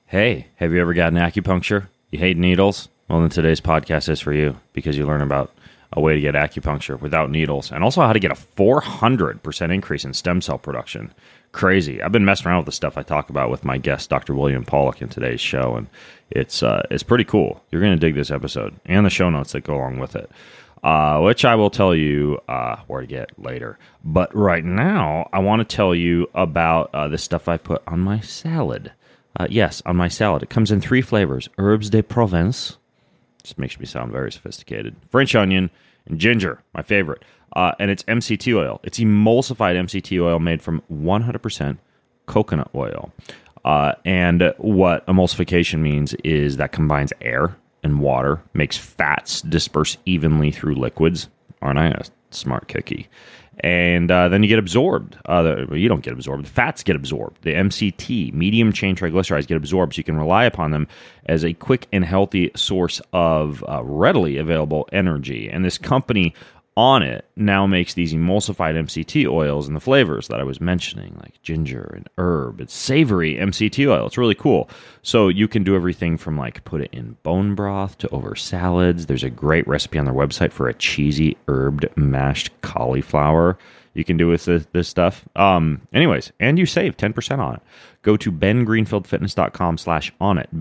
Hey, have you ever gotten acupuncture? You hate needles? Well, then today's podcast is for you because you learn about a way to get acupuncture without needles and also how to get a 400% increase in stem cell production. Crazy. I've been messing around with the stuff I talk about with my guest, Dr. William Pollack, in today's show, and it's pretty cool. You're going to dig this episode and the show notes that go along with it, which I will tell you where to get later. But right now, I want to tell you about the stuff I put on my salad. Yes, on my salad. It comes in 3 flavors. Herbes de Provence. Just makes me sound very sophisticated. French onion and ginger, my favorite. And it's MCT oil. It's emulsified MCT oil made from 100% coconut oil. And what emulsification means is that combines air and water, makes fats disperse evenly through liquids. Aren't I a smart cookie? And then you get absorbed. You don't get absorbed. The fats get absorbed. The MCT, medium chain triglycerides, get absorbed, so you can rely upon them as a quick and healthy source of readily available energy. And this company on it now makes these emulsified MCT oils in the flavors that I was mentioning, like ginger and herb. It's savory MCT oil. It's really cool. So you can do everything from like put it in bone broth to over salads. There's a great recipe on their website for a cheesy herbed mashed cauliflower you can do with this stuff. Anyways, and you save 10% on it. Go to bengreenfieldfitness.com/onnit.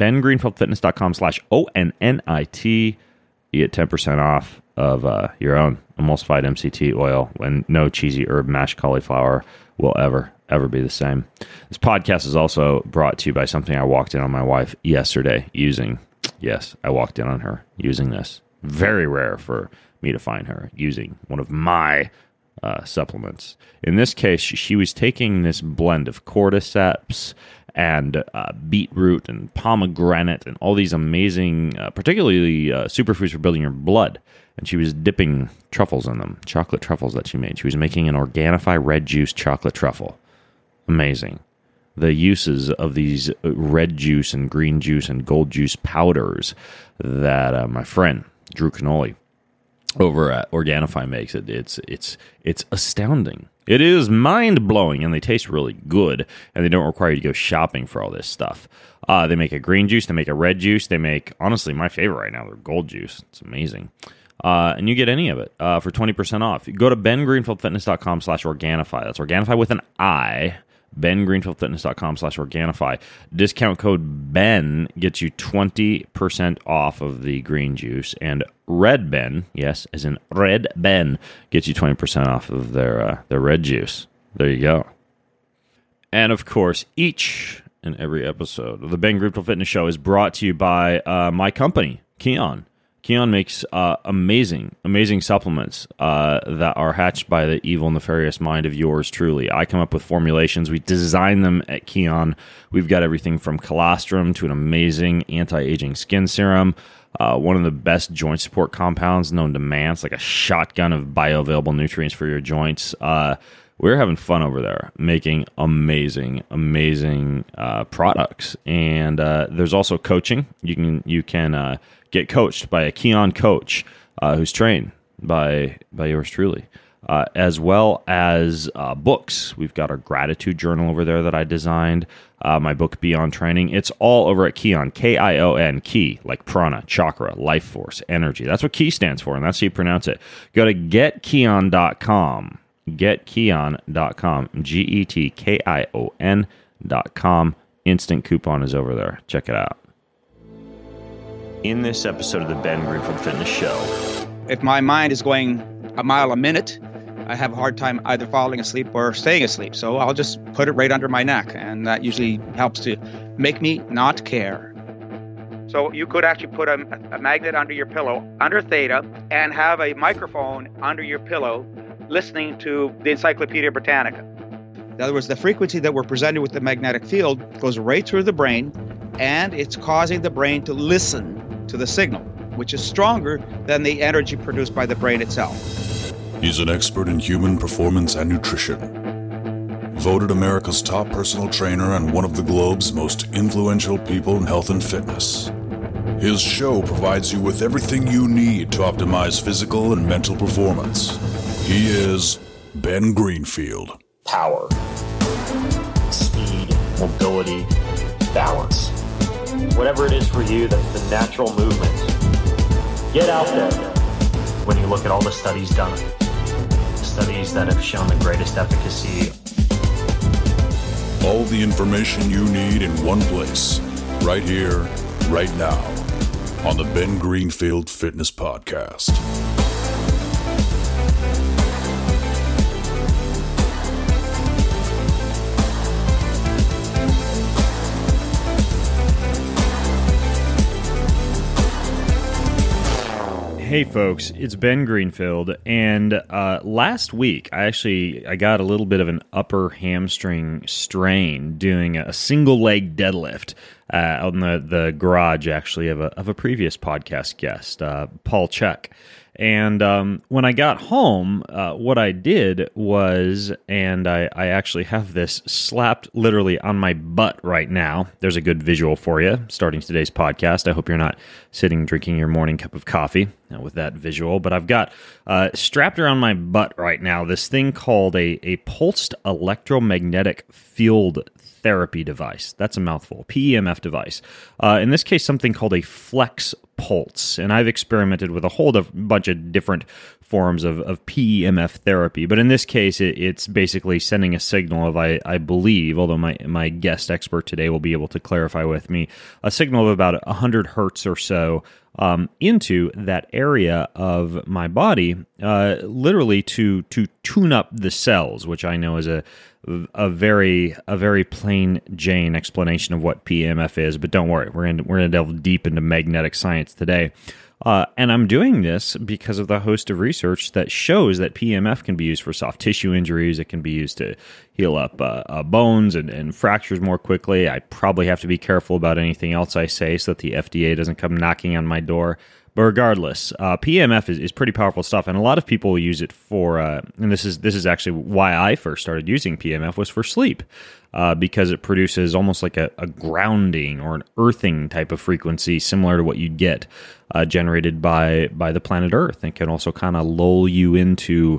bengreenfieldfitness.com/ONNIT. You get 10% off of your own emulsified MCT oil, when no cheesy herb mashed cauliflower will ever be the same. This podcast is also brought to you by something I walked in on my wife yesterday using. Yes, I walked in on her using this. Very rare for me to find her using one of my supplements. In this case, she was taking this blend of cordyceps and beetroot and pomegranate and all these amazing, particularly superfoods for building your blood. And she was dipping truffles in them, chocolate truffles that she made. She was making an Organifi red juice chocolate truffle. Amazing. The uses of these red juice and green juice and gold juice powders that my friend Drew Canoli over at Organifi makes, it's astounding. It is mind-blowing, and they taste really good, and they don't require you to go shopping for all this stuff. They make a green juice, they make a red juice, they make, honestly, my favorite right now, their gold juice. It's amazing. And you get any of it for 20% off. Go to bengreenfieldfitness.com/Organifi. That's Organifi with an I. bengreenfieldfitness.com/Organifi. Discount code BEN gets you 20% off of the green juice, and Red Ben, yes, as in Red Ben, gets you 20% off of their red juice. There you go. And of course, each and every episode of the Ben Greenfield Fitness Show is brought to you by my company, Kion. Kion makes amazing supplements that are hatched by the evil, nefarious mind of yours truly. I come up with formulations. We design them at Kion. We've got everything from colostrum to an amazing anti-aging skin serum. One of the best joint support compounds known to man. It's like a shotgun of bioavailable nutrients for your joints. We're having fun over there making amazing products. And there's also coaching. You can get coached by a Kion coach who's trained by yours truly, as well as books. We've got our gratitude journal over there that I designed, my book Beyond Training. It's all over at Kion, Kion, Ki, like prana, chakra, life force, energy. That's what Ki stands for, and that's how you pronounce it. Go to getkion.com, getkion.com, GETKION.com. Instant coupon is over there. Check it out. In this episode of the Ben Greenfield Fitness Show. If my mind is going a mile a minute, I have a hard time either falling asleep or staying asleep. So I'll just put it right under my neck, and that usually helps to make me not care. So you could actually put a magnet under your pillow, under Theta, and have a microphone under your pillow listening to the Encyclopedia Britannica. In other words, the frequency that we're presented with the magnetic field goes right through the brain, and it's causing the brain to listen to the signal, which is stronger than the energy produced by the brain itself. He's an expert in human performance and nutrition. Voted America's top personal trainer and one of the globe's most influential people in health and fitness. His show provides you with everything you need to optimize physical and mental performance. He is Ben Greenfield. Power, speed, mobility, balance. whatever it is for you that's the natural movement. Get out there. When you look at all the studies done, studies that have shown the greatest efficacy. All the information you need in one place, right here, right now, on the Ben Greenfield Fitness Podcast. Hey folks, it's Ben Greenfield, and last week I got a little bit of an upper hamstring strain doing a single leg deadlift out in the garage actually of a previous podcast guest, Paul Chuck. And when I got home, what I did was, and I actually have this slapped literally on my butt right now. There's a good visual for you starting today's podcast. I hope you're not sitting drinking your morning cup of coffee with that visual. But I've got strapped around my butt right now this thing called a pulsed electromagnetic field therapy device. That's a mouthful. PEMF device. In this case, something called a Flex Pulse. And I've experimented with a whole bunch of different forms of PEMF therapy. But in this case, it's basically sending a signal of, I believe, although my guest expert today will be able to clarify with me, a signal of about 100 hertz or so into that area of my body, literally to tune up the cells, which I know is a very plain Jane explanation of what PEMF is. But don't worry, we're gonna delve deep into magnetic science today. And I'm doing this because of the host of research that shows that PEMF can be used for soft tissue injuries. It can be used to heal up bones and fractures more quickly. I probably have to be careful about anything else I say so that the FDA doesn't come knocking on my door. But regardless, PEMF is pretty powerful stuff, and a lot of people use it for. And this is actually why I first started using PEMF, was for sleep, because it produces almost like a grounding or an earthing type of frequency, similar to what you'd get generated by the planet Earth, and can also kind of lull you into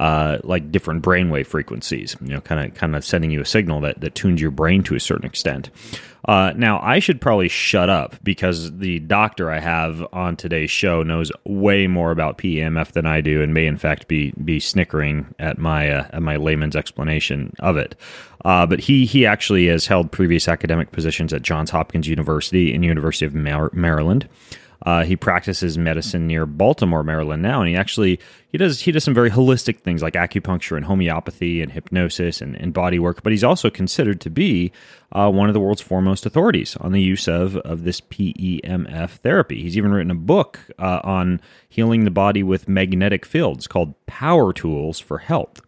like different brainwave frequencies. Kind of sending you a signal that tunes your brain to a certain extent. Now, I should probably shut up because the doctor I have on today's show knows way more about PEMF than I do, and may in fact be snickering at my layman's explanation of it. But he actually has held previous academic positions at Johns Hopkins University and University of Maryland. He practices medicine near Baltimore, Maryland now, and he does some very holistic things like acupuncture and homeopathy and hypnosis and body work. But he's also considered to be one of the world's foremost authorities on the use of this PEMF therapy. He's even written a book on healing the body with magnetic fields called Power Tools for Health.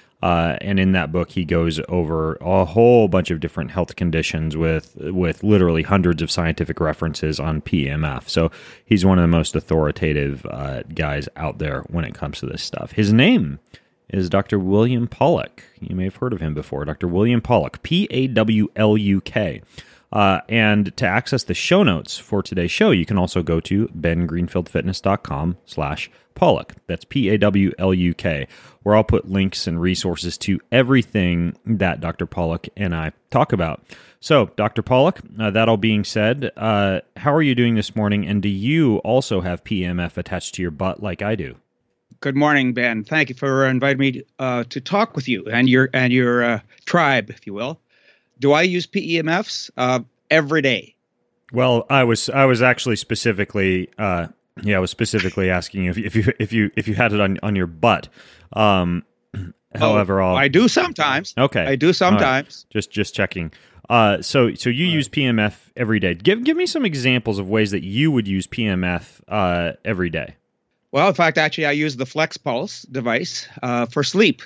And in that book, he goes over a whole bunch of different health conditions with literally hundreds of scientific references on PEMF. So he's one of the most authoritative guys out there when it comes to this stuff. His name is Dr. William Pawluk. You may have heard of him before. Dr. William Pawluk, Pawluk. And to access the show notes for today's show, you can also go to bengreenfieldfitness.com/Pawluk. That's Pawluk, where I'll put links and resources to everything that Dr. Pawluk and I talk about. So, Dr. Pawluk, that all being said, how are you doing this morning? And do you also have PEMF attached to your butt like I do? Good morning, Ben. Thank you for inviting me to talk with you and your tribe, if you will. Do I use PEMFs every day? Well, I was actually specifically asking you if you had it on your butt. However, I do sometimes. Okay, I do sometimes. Right. Just checking. So you use PEMF every day. Give me some examples of ways that you would use PEMF every day. Well, in fact, actually, I use the Flex Pulse device for sleep.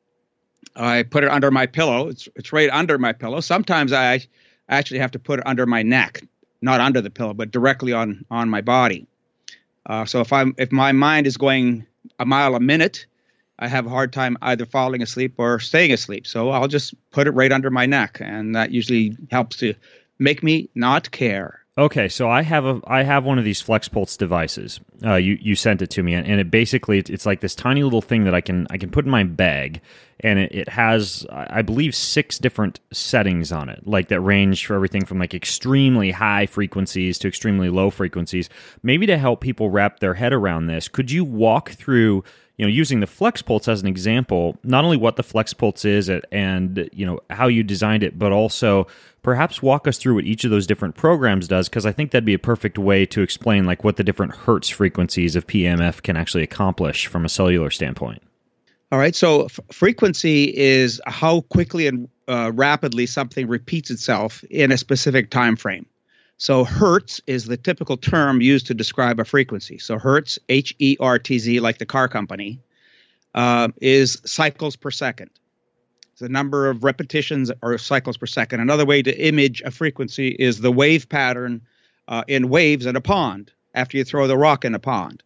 I put it under my pillow. It's right under my pillow. Sometimes I actually have to put it under my neck, not under the pillow, but directly on my body. So if my mind is going a mile a minute, I have a hard time either falling asleep or staying asleep. So I'll just put it right under my neck, and that usually helps to make me not care. Okay, so I have one of these FlexPulse devices. You sent it to me, and it basically it's like this tiny little thing that I can put in my bag, and it has, I believe, 6 different settings on it, like that range for everything from like extremely high frequencies to extremely low frequencies. Maybe to help people wrap their head around this, could you walk through, using the FlexPulse as an example, not only what the FlexPulse is and how you designed it, but also perhaps walk us through what each of those different programs does, because I think that'd be a perfect way to explain like what the different hertz frequencies of PEMF can actually accomplish from a cellular standpoint. All right. So frequency is how quickly and rapidly something repeats itself in a specific time frame. So hertz is the typical term used to describe a frequency. So hertz, H-E-R-T-Z, like the car company, is cycles per second. It's the number of repetitions or cycles per second. Another way to image a frequency is the wave pattern in waves in a pond after you throw the rock in a pond.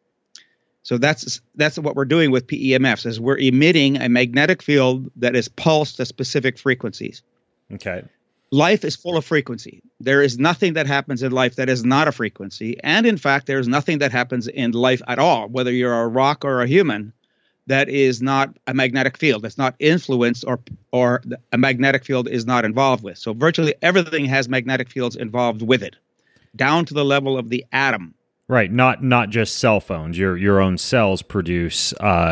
So that's what we're doing with PEMFs, is we're emitting a magnetic field that is pulsed at specific frequencies. Okay. Life is full of frequency. There is nothing that happens in life that is not a frequency. And in fact, there's nothing that happens in life at all, whether you're a rock or a human, that is not a magnetic field. That's not influenced or a magnetic field is not involved with. So virtually everything has magnetic fields involved with it, down to the level of the atom. Right, not just cell phones. Your own cells produce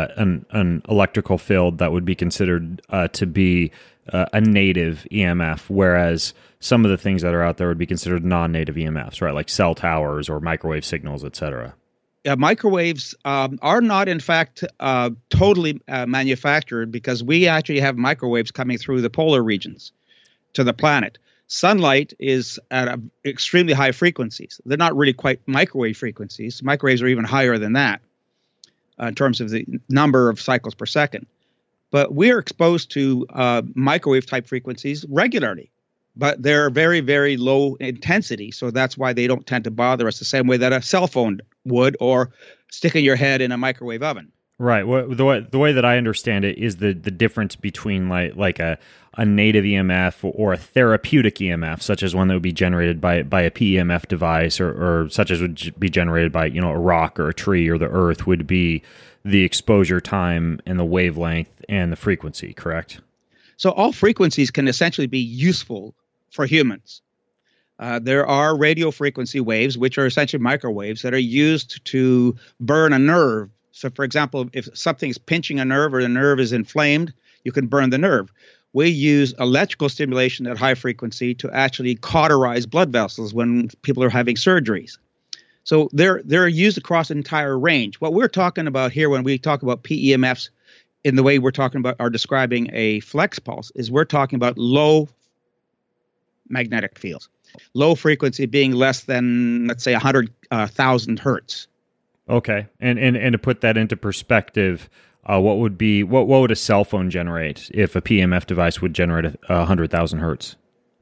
an electrical field that would be considered to be a native EMF, whereas some of the things that are out there would be considered non-native EMFs, right? Like cell towers or microwave signals, etc. Microwaves are not, in fact, totally manufactured, because we actually have microwaves coming through the polar regions to the planet. Sunlight is at extremely high frequencies. They're not really quite microwave frequencies. Microwaves are even higher than that in terms of the number of cycles per second. But we're exposed to microwave type frequencies regularly, but they're very, very low intensity. So that's why they don't tend to bother us the same way that a cell phone would, or sticking your head in a microwave oven. Right. Well, the way that I understand it is the difference between like a native EMF or a therapeutic EMF, such as one that would be generated by a PEMF device, or such as would be generated by a rock or a tree or the earth, would be the exposure time and the wavelength and the frequency. Correct? So all frequencies can essentially be useful for humans. There are radio frequency waves, which are essentially microwaves that are used to burn a nerve. So, for example, if something is pinching a nerve or the nerve is inflamed, you can burn the nerve. We use electrical stimulation at high frequency to actually cauterize blood vessels when people are having surgeries. So they're used across an entire range. What we're talking about here when we talk about PEMFs in the way we're talking about or describing a flex pulse is we're talking about low magnetic fields. Low frequency being less than, let's say, 100,000 hertz. Okay, and to put that into perspective, what would a cell phone generate if a PEMF device would generate 100,000 hertz?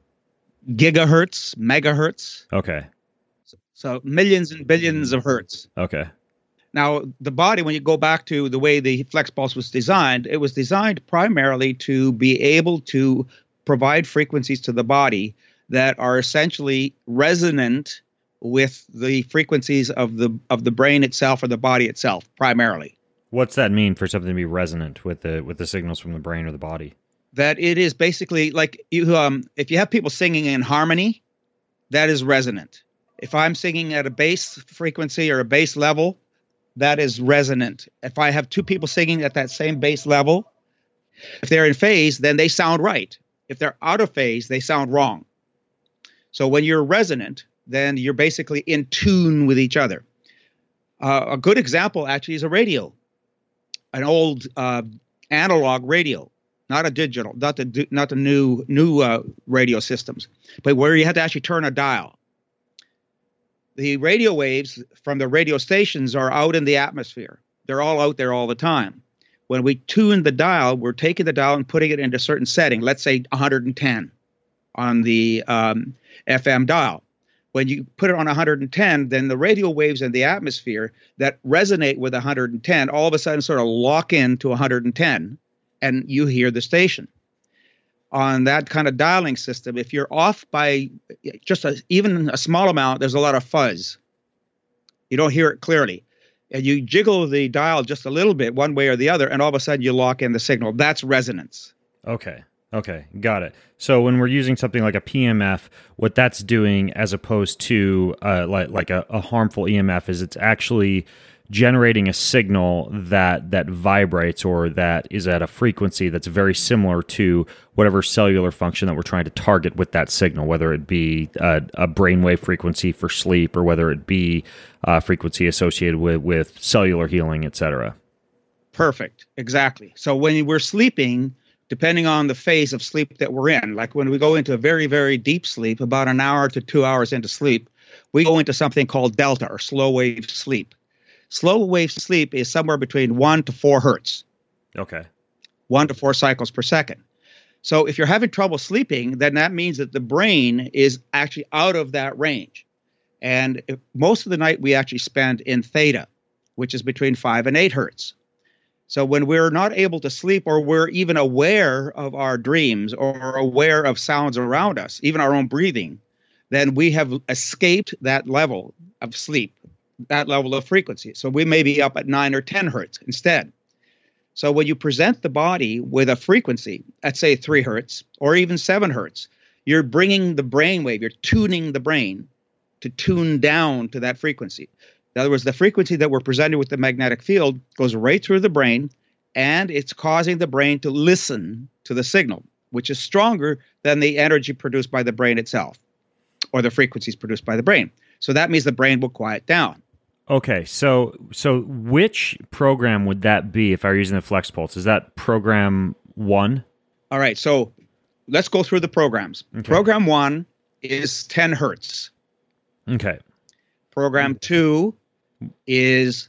Gigahertz, megahertz. Okay. So millions and billions of hertz. Okay. Now, the body, when you go back to the way the flex pulse was designed, it was designed primarily to be able to provide frequencies to the body that are essentially resonant with the frequencies of the brain itself or the body itself, primarily. What's that mean for something to be resonant with the signals from the brain or the body? That it is basically like if you have people singing in harmony, that is resonant. If I'm singing at a bass frequency or a bass level, that is resonant. If I have two people singing at that same bass level, if they're in phase, then they sound right. If they're out of phase, they sound wrong. So when you're resonant, then you're basically in tune with each other. A good example actually is a radio, an old analog radio, not a digital, not the new radio systems, but where you had to actually turn a dial. The radio waves from the radio stations are out in the atmosphere. They're all out there all the time. When we tune the dial, we're taking the dial and putting it into a certain setting, let's say 110 on the FM dial. When you put it on 110, then the radio waves in the atmosphere that resonate with 110 all of a sudden sort of lock into 110, and you hear the station. on that kind of dialing system, if you're off by just even a small amount, there's a lot of fuzz. You don't hear it clearly. And you jiggle the dial just a little bit one way or the other, and all of a sudden you lock in the signal. That's resonance. Okay, got it. So when we're using something like a PMF, what that's doing as opposed to like a harmful EMF is it's actually generating a signal that vibrates or that is at a frequency that's very similar to whatever cellular function that we're trying to target with that signal, whether it be a brainwave frequency for sleep or whether it be a frequency associated with cellular healing, etc. Perfect. Exactly. So when we're sleeping, depending on the phase of sleep that we're in, like when we go into a very, very deep sleep, about an hour to 2 hours into sleep, we go into something called delta or slow wave sleep. Slow wave sleep is somewhere between 1 to 4 hertz. Okay. 1 to 4 cycles per second. So if you're having trouble sleeping, then that means that the brain is actually out of that range. And most of the night we actually spend in theta, which is between 5 and 8 hertz. So when we're not able to sleep or we're even aware of our dreams or aware of sounds around us, even our own breathing, then we have escaped that level of sleep, that level of frequency. So we may be up at 9 or 10 hertz instead. So when you present the body with a frequency at, say, 3 hertz or even 7 hertz, you're bringing the brain wave, you're tuning the brain to tune down to that frequency. In other words, the frequency that we're presented with the magnetic field goes right through the brain, and it's causing the brain to listen to the signal, which is stronger than the energy produced by the brain itself or the frequencies produced by the brain. So that means the brain will quiet down. Okay, so which program would that be if I were using the Flex Pulse? Is that program 1? All right, so let's go through the programs. Okay. Program 1 is 10 hertz. Okay. Program 2 is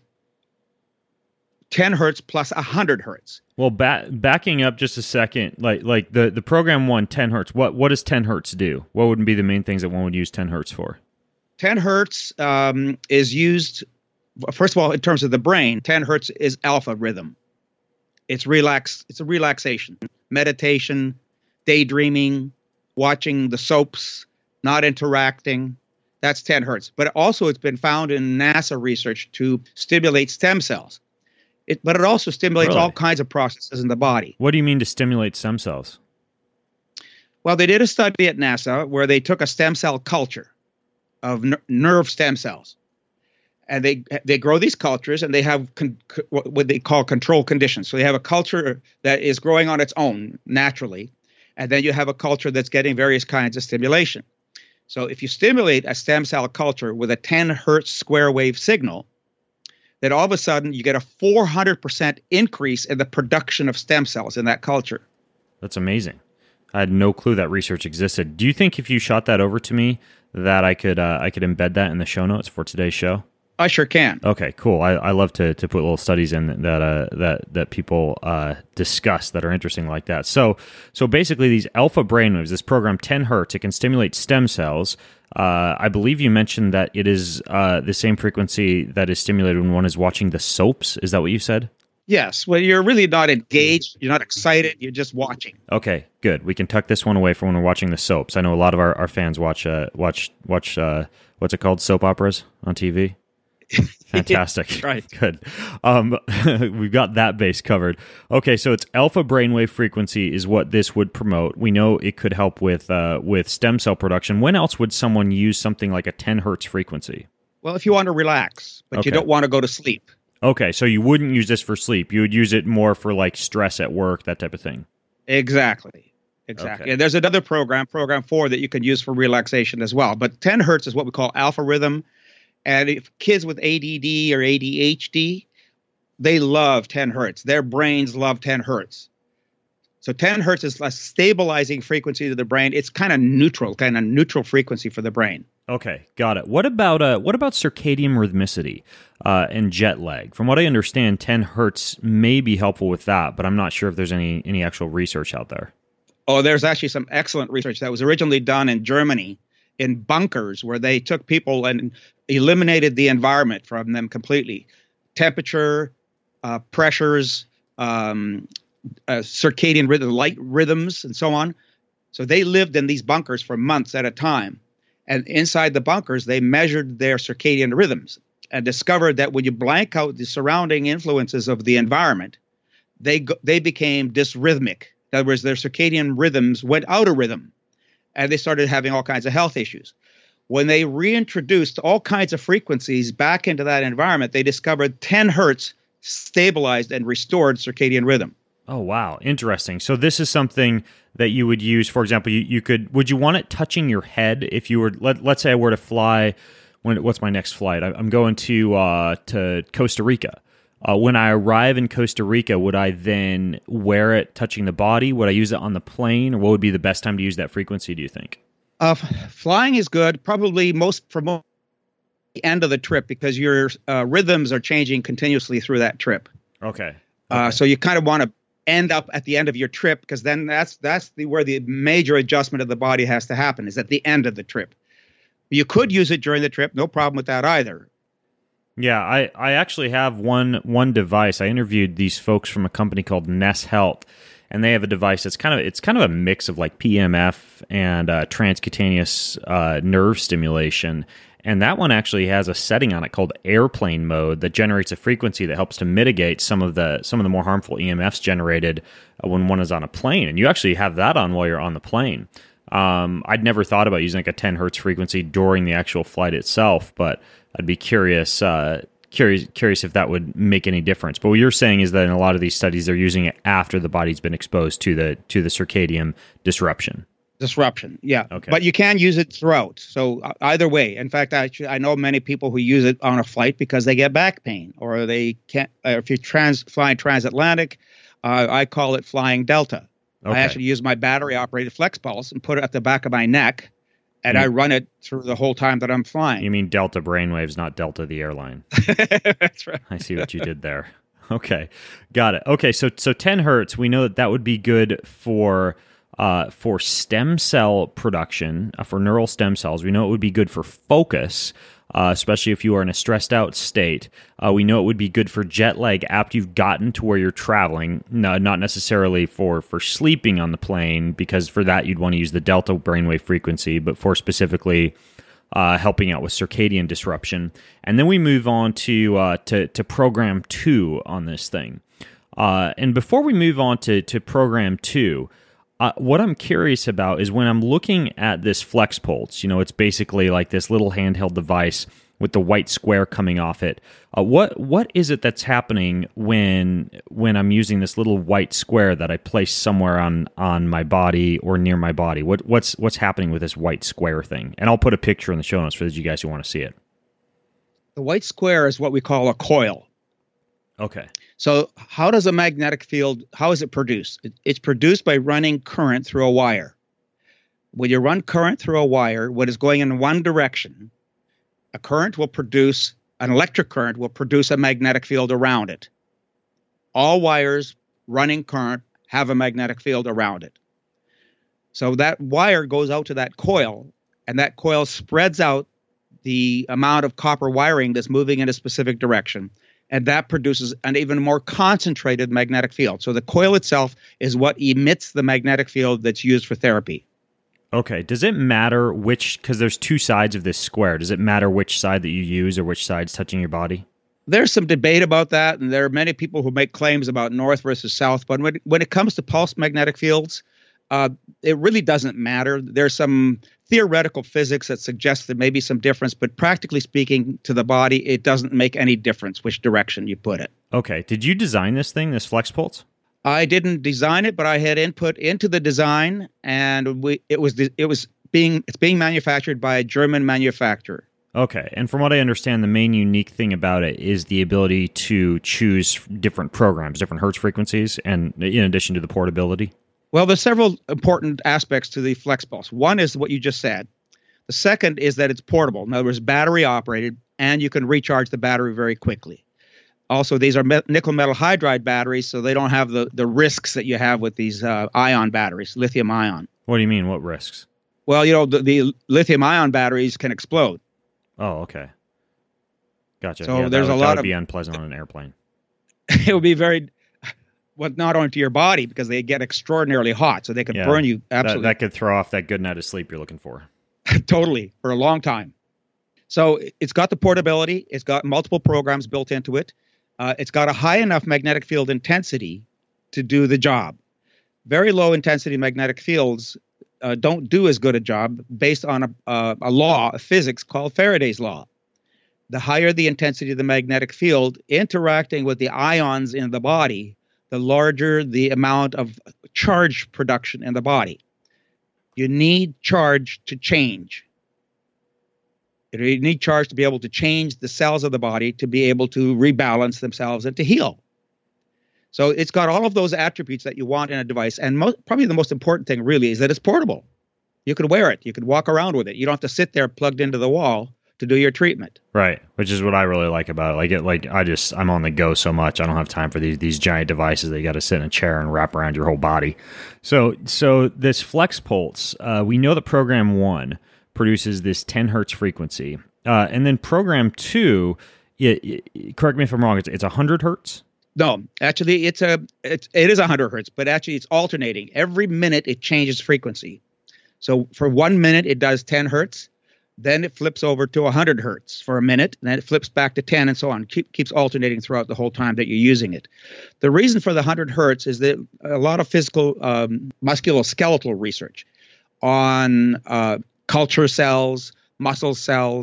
10 hertz plus 100 hertz. Well, backing up just a second, like the program 1, 10 hertz, what does 10 hertz do? What would be the main things that one would use 10 hertz for? 10 hertz is used, first of all, in terms of the brain. 10 hertz is alpha rhythm. It's a relaxation, meditation, daydreaming, watching the soaps, not interacting. That's 10 hertz. But also it's been found in NASA research to stimulate stem cells. But it also stimulates all kinds of processes in the body. What do you mean to stimulate stem cells? Well, they did a study at NASA where they took a stem cell culture of nerve stem cells. And they grow these cultures, and they have what they call control conditions. So they have a culture that is growing on its own naturally, and then you have a culture that's getting various kinds of stimulation. So if you stimulate a stem cell culture with a 10 hertz square wave signal, then all of a sudden you get a 400% increase in the production of stem cells in that culture. That's amazing. I had no clue that research existed. Do you think if you shot that over to me that I could embed that in the show notes for today's show? I sure can. Okay, cool. I love to put little studies in that people discuss that are interesting like that. So basically, these alpha brainwaves, this program 10 hertz, it can stimulate stem cells. I believe you mentioned that it is the same frequency that is stimulated when one is watching the soaps. Is that what you said? Yes. Well, you're really not engaged. You're not excited. You're just watching. Okay, good. We can tuck this one away for when we're watching the soaps. I know a lot of our fans watch what's it called, soap operas on TV. Fantastic. Right. Good. We've got that base covered. Okay, so it's alpha brainwave frequency is what this would promote. We know it could help with stem cell production. When else would someone use something like a 10 hertz frequency? Well, if you want to relax, but you don't want to go to sleep. Okay, so you wouldn't use this for sleep. You would use it more for like stress at work, that type of thing. Exactly. Okay. And there's another program 4, that you can use for relaxation as well. But 10 hertz is what we call alpha rhythm. And if kids with ADD or ADHD, they love 10 hertz. Their brains love 10 hertz. So 10 hertz is a stabilizing frequency to the brain. It's kind of neutral frequency for the brain. Okay, got it. What about circadian rhythmicity and jet lag? From what I understand, 10 hertz may be helpful with that, but I'm not sure if there's any actual research out there. Oh, there's actually some excellent research that was originally done in Germany in bunkers where they took people and eliminated the environment from them completely. Temperature, pressures, circadian rhythm, light rhythms, and so on. So they lived in these bunkers for months at a time. And inside the bunkers, they measured their circadian rhythms and discovered that when you blank out the surrounding influences of the environment, they became dysrhythmic. In other words, their circadian rhythms went out of rhythm, and they started having all kinds of health issues. When they reintroduced all kinds of frequencies back into that environment, they discovered 10 hertz stabilized and restored circadian rhythm. Oh, wow. Interesting. So this is something that you would use, for example, would you want it touching your head if you were, let's say I were to fly, what's my next flight? I'm going to Costa Rica. When I arrive in Costa Rica, would I then wear it touching the body? Would I use it on the plane? Or what would be the best time to use that frequency, do you think? Flying is good, probably for the end of the trip, because your rhythms are changing continuously through that trip. Okay. So you kind of want to end up at the end of your trip, because then that's where the major adjustment of the body has to happen, is at the end of the trip. You could use it during the trip, no problem with that either. Yeah, I actually have one device. I interviewed these folks from a company called Ness Health, and they have a device that's kind of a mix of like PMF and transcutaneous nerve stimulation. And that one actually has a setting on it called airplane mode that generates a frequency that helps to mitigate some of the more harmful EMFs generated when one is on a plane. And you actually have that on while you're on the plane. I'd never thought about using like a 10 hertz frequency during the actual flight itself, but I'd be curious if that would make any difference. But what you're saying is that in a lot of these studies, they're using it after the body's been exposed to the circadian disruption. Yeah. Okay. But you can use it throughout. So either way. In fact, I know many people who use it on a flight because they get back pain, or they can't. If you're flying transatlantic, I call it flying Delta. Okay. I actually use my battery-operated Flex Pulse and put it at the back of my neck, and I run it through the whole time that I'm flying. You mean Delta brainwaves, not Delta the airline? That's right. I see what you did there. Okay, got it. Okay, so 10 hertz, we know that would be good for stem cell production, for neural stem cells. We know it would be good for focus, especially if you are in a stressed out state. We know it would be good for jet lag after you've gotten to where you're traveling, not necessarily for sleeping on the plane, because for that you'd want to use the delta brainwave frequency, but for specifically helping out with circadian disruption. And then we move on to program 2 on this thing. And before we move on to program 2, what I'm curious about is when I'm looking at this Flex Pulse, it's basically like this little handheld device with the white square coming off it. What is it that's happening when I'm using this little white square that I place somewhere on my body or near my body? What's happening with this white square thing? And I'll put a picture in the show notes for you guys who want to see it. The white square is what we call a coil. Okay. So how does a magnetic field, how is it produced? It's produced by running current through a wire. When you run current through a wire, what is going in one direction, an electric current will produce a magnetic field around it. All wires running current have a magnetic field around it. So that wire goes out to that coil, and that coil spreads out the amount of copper wiring that's moving in a specific direction. And that produces an even more concentrated magnetic field. So the coil itself is what emits the magnetic field that's used for therapy. Okay. Does it matter because there's two sides of this square, does it matter which side that you use or which side's touching your body? There's some debate about that, and there are many people who make claims about north versus south. But when it comes to pulse magnetic fields, it really doesn't matter. There's some theoretical physics that suggests there may be some difference, but practically speaking, to the body, it doesn't make any difference which direction you put it. Okay. Did you design this thing, this Flex Pulse? I didn't design it, but I had input into the design, and it's being manufactured by a German manufacturer. Okay. And from what I understand, the main unique thing about it is the ability to choose different programs, different hertz frequencies, and in addition to the portability. Well, there's several important aspects to the Flex Pulse. One is what you just said. The second is that it's portable. In other words, battery operated, and you can recharge the battery very quickly. Also, these are nickel metal hydride batteries, so they don't have the risks that you have with these ion batteries, lithium ion. What do you mean? What risks? Well, the lithium ion batteries can explode. Oh, okay. Gotcha. So yeah, there's a lot that would be unpleasant on an airplane. It would be very. Well, not only to your body, because they get extraordinarily hot, so they could burn you absolutely. That could throw off that good night of sleep you're looking for. Totally, for a long time. So it's got the portability. It's got multiple programs built into it. It's got a high enough magnetic field intensity to do the job. Very low intensity magnetic fields don't do as good a job based on a law of physics called Faraday's law. The higher the intensity of the magnetic field interacting with the ions in the body, the larger the amount of charge production in the body. You need charge to change. You need charge to be able to change the cells of the body to be able to rebalance themselves and to heal. So it's got all of those attributes that you want in a device. And probably the most important thing really is that it's portable. You could wear it. You could walk around with it. You don't have to sit there plugged into the wall to do your treatment. Right, which is what I really like about it. I'm on the go so much. I don't have time for these giant devices that you got to sit in a chair and wrap around your whole body. So this Flex Pulse, we know that Program 1 produces this 10 hertz frequency, and then Program 2, correct me if I'm wrong, it's 100 hertz. No, actually, it is 100 hertz, but actually it's alternating. Every minute it changes frequency. So for 1 minute it does 10 hertz. Then it flips over to 100 hertz for a minute, and then it flips back to 10 and so on. Keeps alternating throughout the whole time that you're using it. The reason for the 100 hertz is that a lot of physical musculoskeletal research on culture cells, muscle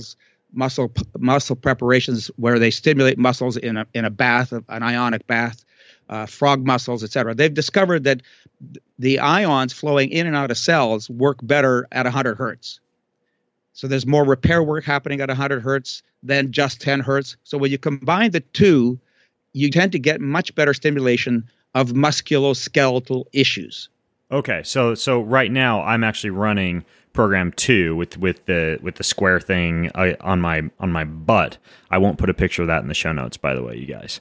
preparations where they stimulate muscles in a bath, an ionic bath, frog muscles, etc. They've discovered that the ions flowing in and out of cells work better at 100 hertz. So there's more repair work happening at 100 hertz than just 10 hertz. So when you combine the two, you tend to get much better stimulation of musculoskeletal issues. Okay, so right now I'm actually running Program 2 with the square thing on my butt. I won't put a picture of that in the show notes, by the way, you guys.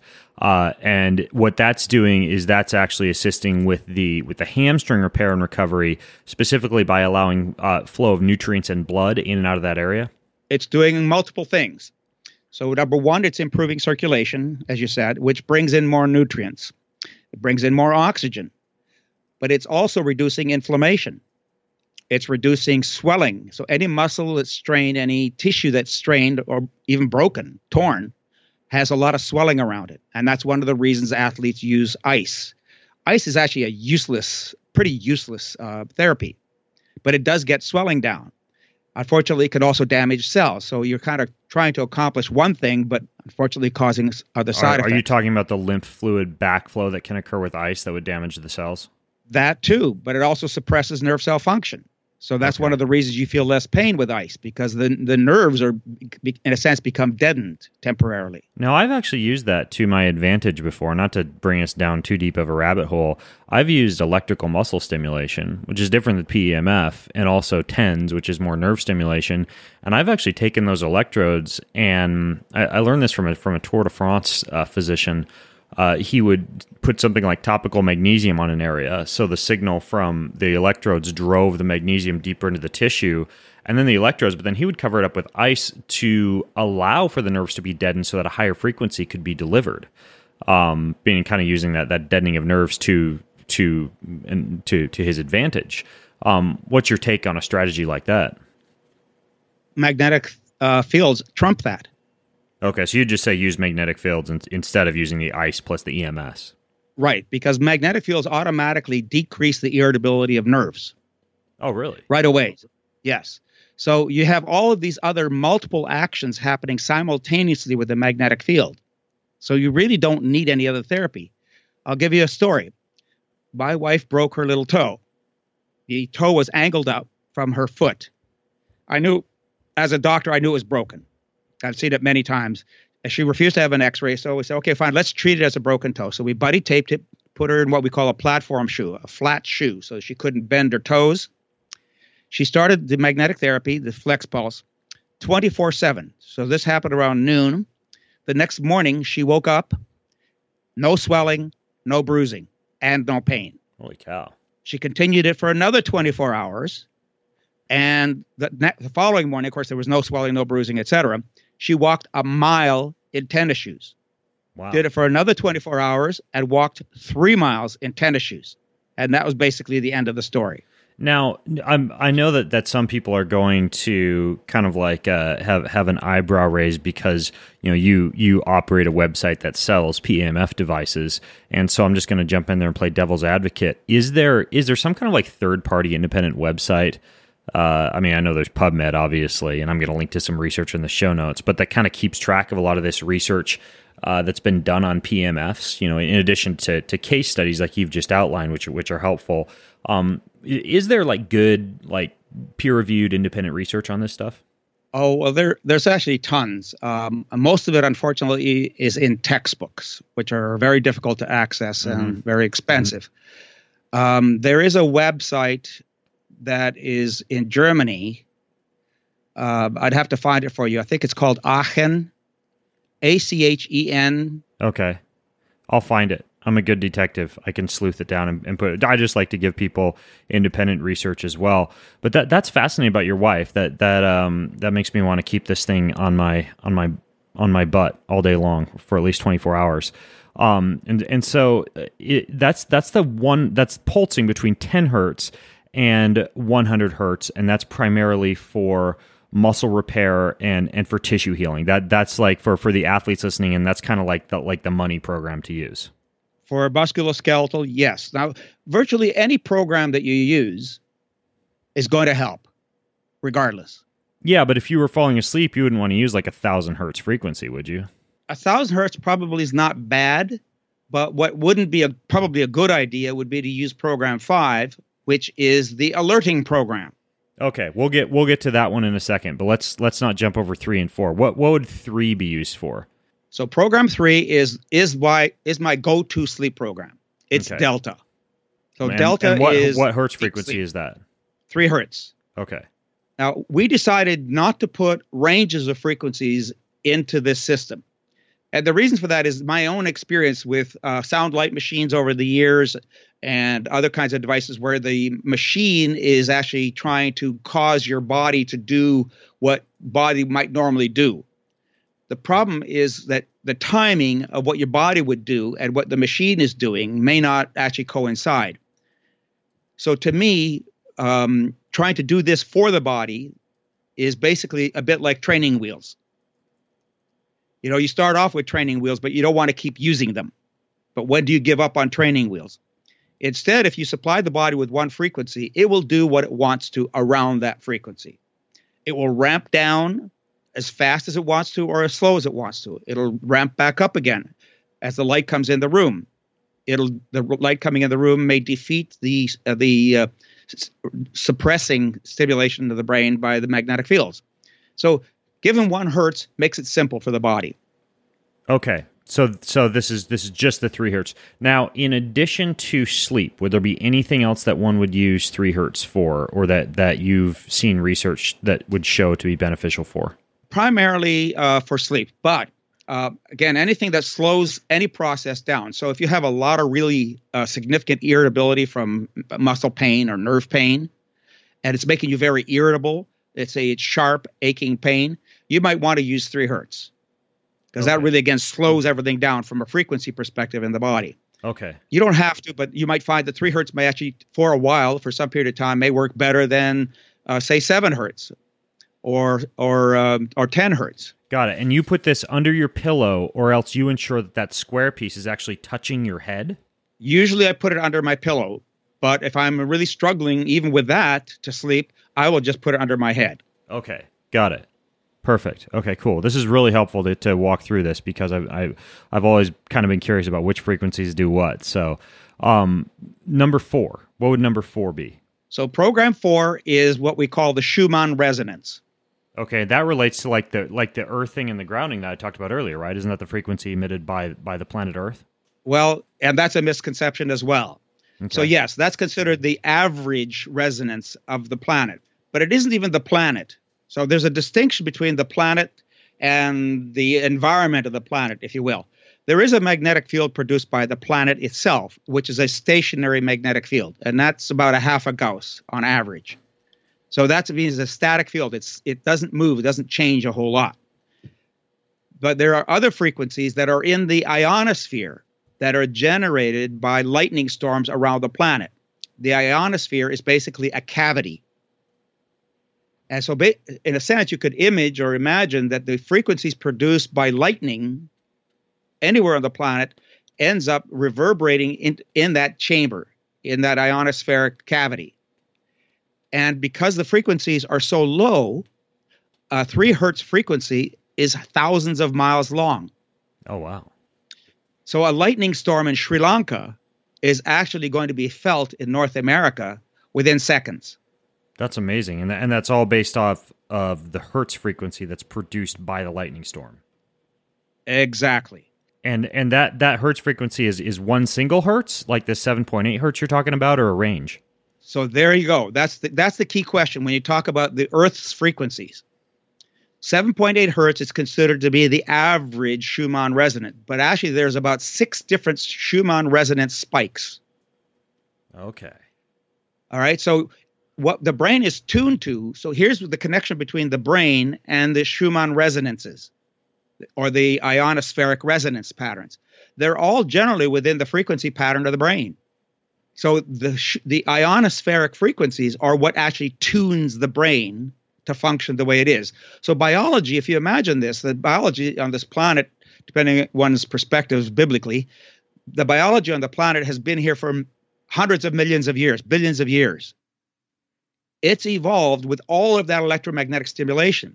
And what that's doing is that's actually assisting with the hamstring repair and recovery, specifically by allowing flow of nutrients and blood in and out of that area. It's doing multiple things. So number one, it's improving circulation, as you said, which brings in more nutrients. It brings in more oxygen, but it's also reducing inflammation. It's reducing swelling. So any muscle that's strained, any tissue that's strained or even broken, torn, has a lot of swelling around it. And that's one of the reasons athletes use ice. Ice is actually pretty useless therapy, but it does get swelling down. Unfortunately, it can also damage cells. So you're kind of trying to accomplish one thing, but unfortunately causing other side effects. Are you talking about the lymph fluid backflow that can occur with ice that would damage the cells? That too, but it also suppresses nerve cell function. So that's one of the reasons you feel less pain with ice, because the nerves are, in a sense, become deadened temporarily. Now, I've actually used that to my advantage before, not to bring us down too deep of a rabbit hole. I've used electrical muscle stimulation, which is different than PEMF, and also TENS, which is more nerve stimulation. And I've actually taken those electrodes, and I learned this from a Tour de France physician. He would put something like topical magnesium on an area, so the signal from the electrodes drove the magnesium deeper into the tissue, and then the electrodes, but then he would cover it up with ice to allow for the nerves to be deadened so that a higher frequency could be delivered, being kind of using that deadening of nerves to his advantage. What's your take on a strategy like that? Magnetic fields trump that. Okay, so you'd just say use magnetic fields instead of using the ice plus the EMS. Right, because magnetic fields automatically decrease the irritability of nerves. Oh, really? Right away, yes. So you have all of these other multiple actions happening simultaneously with the magnetic field. So you really don't need any other therapy. I'll give you a story. My wife broke her little toe. The toe was angled up from her foot. I knew, as a doctor, I knew it was broken. I've seen it many times. And she refused to have an x-ray, so we said, okay, fine, let's treat it as a broken toe. So we buddy taped it, put her in what we call a platform shoe, a flat shoe, so she couldn't bend her toes. She started the magnetic therapy, the Flex Pulse, 24/7. So this happened around noon. The next morning, she woke up, no swelling, no bruising, and no pain. Holy cow. She continued it for another 24 hours. And the following morning, of course, there was no swelling, no bruising, etc. She walked a mile in tennis shoes. Wow. Did it for another 24 hours and walked 3 miles in tennis shoes. And that was basically the end of the story. Now, I know that some people are going to kind of like have an eyebrow raised because you operate a website that sells PEMF devices, and so I'm just going to jump in there and play devil's advocate. Is there some kind of like third party independent website? I mean, I know there's PubMed obviously, and I'm going to link to some research in the show notes, but that kind of keeps track of a lot of this research that's been done on PEMFs. In addition to case studies like you've just outlined, which are helpful. Is there like good, like peer-reviewed independent research on this stuff? Oh, well, there's actually tons. Most of it, unfortunately, is in textbooks, which are very difficult to access and very expensive. There is a website that is in Germany. I'd have to find it for you. I think it's called Aachen, ACHEN. Okay, I'll find it. I'm a good detective. I can sleuth it down and put it. I just like to give people independent research as well. But that's fascinating about your wife. That makes me want to keep this thing on my butt all day long for at least 24 hours. So that's the one that's pulsing between 10 hertz and 100 hertz, and that's primarily for muscle repair and for tissue healing. That's like for the athletes listening, and that's kind of like the money program to use. For musculoskeletal, yes. Now, virtually any program that you use is going to help, regardless. Yeah, but if you were falling asleep, you wouldn't want to use like 1,000 hertz frequency, would you? 1,000 hertz probably is not bad, but what wouldn't be probably a good idea would be to use program 5, which is the alerting program. Okay, we'll get to that one in a second, but let's not jump over 3 and 4. What would 3 be used for? So program 3 is my go-to sleep program. It's okay. Delta. So and Delta is what hertz frequency is that? 3 hertz. Okay. Now, we decided not to put ranges of frequencies into this system. And the reason for that is my own experience with sound light machines over the years and other kinds of devices where the machine is actually trying to cause your body to do what body might normally do. The problem is that the timing of what your body would do and what the machine is doing may not actually coincide. So to me, trying to do this for the body is basically a bit like training wheels. You start off with training wheels, but you don't want to keep using them. But when do you give up on training wheels? Instead, if you supply the body with one frequency, it will do what it wants to around that frequency. It will ramp down as fast as it wants to or as slow as it wants to. It'll ramp back up again as the light comes in the room. The light coming in the room may defeat the suppressing stimulation of the brain by the magnetic fields. So given 1 hertz makes it simple for the body. Okay. So this is just the 3 hertz. Now, in addition to sleep, would there be anything else that one would use 3 hertz for, or that you've seen research that would show to be beneficial for? Primarily for sleep, but again, anything that slows any process down. So if you have a lot of really significant irritability from muscle pain or nerve pain, and it's making you very irritable, let's say it's sharp, aching pain, you might want to use 3 hertz because that really, again, slows everything down from a frequency perspective in the body. Okay. You don't have to, but you might find that 3 hertz may actually, for a while, for some period of time, may work better than, say, 7 hertz. Or 10 hertz. Got it. And you put this under your pillow, or else you ensure that square piece is actually touching your head? Usually I put it under my pillow, but if I'm really struggling even with that to sleep, I will just put it under my head. Okay, got it. Perfect. Okay, cool. This is really helpful to walk through this because I've always kind of been curious about which frequencies do what. So, number 4. What would number 4 be? So program 4 is what we call the Schumann resonance. Okay, that relates to like the earthing and the grounding that I talked about earlier, right? Isn't that the frequency emitted by the planet Earth? Well, and that's a misconception as well. Okay. So yes, that's considered the average resonance of the planet, but it isn't even the planet. So there's a distinction between the planet and the environment of the planet, if you will. There is a magnetic field produced by the planet itself, which is a stationary magnetic field, and that's about 0.5 Gauss on average. So that means a static field. It doesn't move. It doesn't change a whole lot. But there are other frequencies that are in the ionosphere that are generated by lightning storms around the planet. The ionosphere is basically a cavity. And so in a sense, you could image or imagine that the frequencies produced by lightning anywhere on the planet ends up reverberating in that chamber, in that ionospheric cavity. And because the frequencies are so low, a 3 hertz frequency is thousands of miles long. Oh, wow. So a lightning storm in Sri Lanka is actually going to be felt in North America within seconds. That's amazing. And that's all based off of the hertz frequency that's produced by the lightning storm. Exactly. And that hertz frequency is one single hertz, like the 7.8 hertz you're talking about, or a range? So there you go. That's the key question when you talk about the Earth's frequencies. 7.8 hertz is considered to be the average Schumann resonant, but actually there's about 6 different Schumann resonance spikes. Okay. All right. So what the brain is tuned to, so here's the connection between the brain and the Schumann resonances, or the ionospheric resonance patterns. They're all generally within the frequency pattern of the brain. So the ionospheric frequencies are what actually tunes the brain to function the way it is. So biology, if you imagine this, the biology on this planet, depending on one's perspectives biblically, the biology on the planet has been here for hundreds of millions of years, billions of years. It's evolved with all of that electromagnetic stimulation.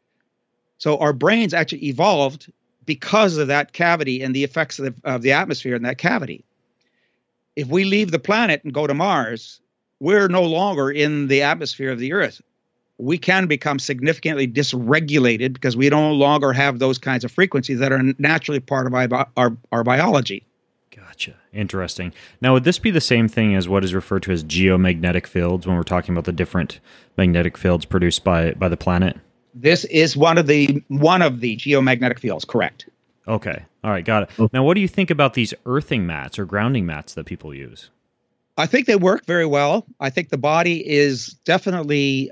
So our brains actually evolved because of that cavity and the effects of the atmosphere in that cavity. If we leave the planet and go to Mars, we're no longer in the atmosphere of the Earth. We can become significantly dysregulated because we no longer have those kinds of frequencies that are naturally part of our biology. Gotcha. Interesting. Now, would this be the same thing as what is referred to as geomagnetic fields when we're talking about the different magnetic fields produced by the planet? This is one of the geomagnetic fields, correct. Okay. All right, got it. Now, what do you think about these earthing mats or grounding mats that people use? I think they work very well. I think the body is definitely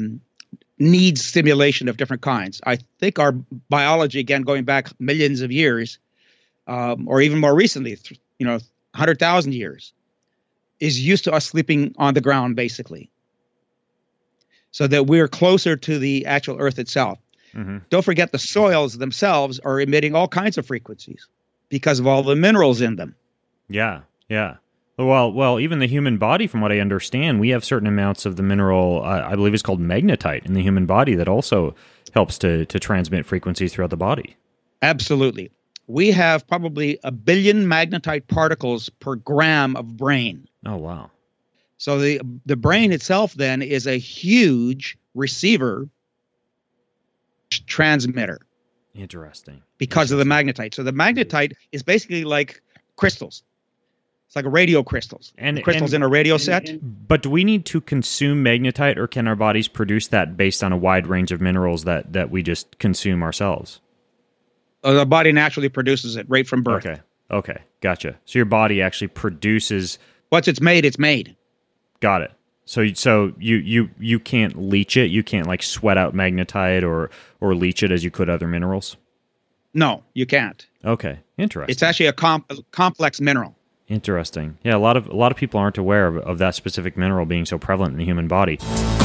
needs stimulation of different kinds. I think our biology, again, going back millions of years, or even more recently, 100,000 years, is used to us sleeping on the ground, basically, so that we're closer to the actual Earth itself. Mm-hmm. Don't forget the soils themselves are emitting all kinds of frequencies because of all the minerals in them. Yeah, yeah. Well, even the human body, from what I understand, we have certain amounts of the mineral, I believe it's called magnetite in the human body that also helps to transmit frequencies throughout the body. Absolutely. We have probably 1 billion magnetite particles per gram of brain. Oh, wow. So the brain itself then is a huge receiver transmitter. Interesting. Because of the magnetite. So the magnetite is basically like crystals. It's like radio crystals. And crystals in a radio set. But do we need to consume magnetite, or can our bodies produce that based on a wide range of minerals that we just consume ourselves? The body naturally produces it right from birth. Okay, gotcha. So your body actually produces... Once it's made. Got it. So you can't leach it? You can't like sweat out magnetite or leach it as you could other minerals? No, you can't. Okay, interesting. It's actually a complex mineral. Interesting. Yeah, a lot of people aren't aware of that specific mineral being so prevalent in the human body.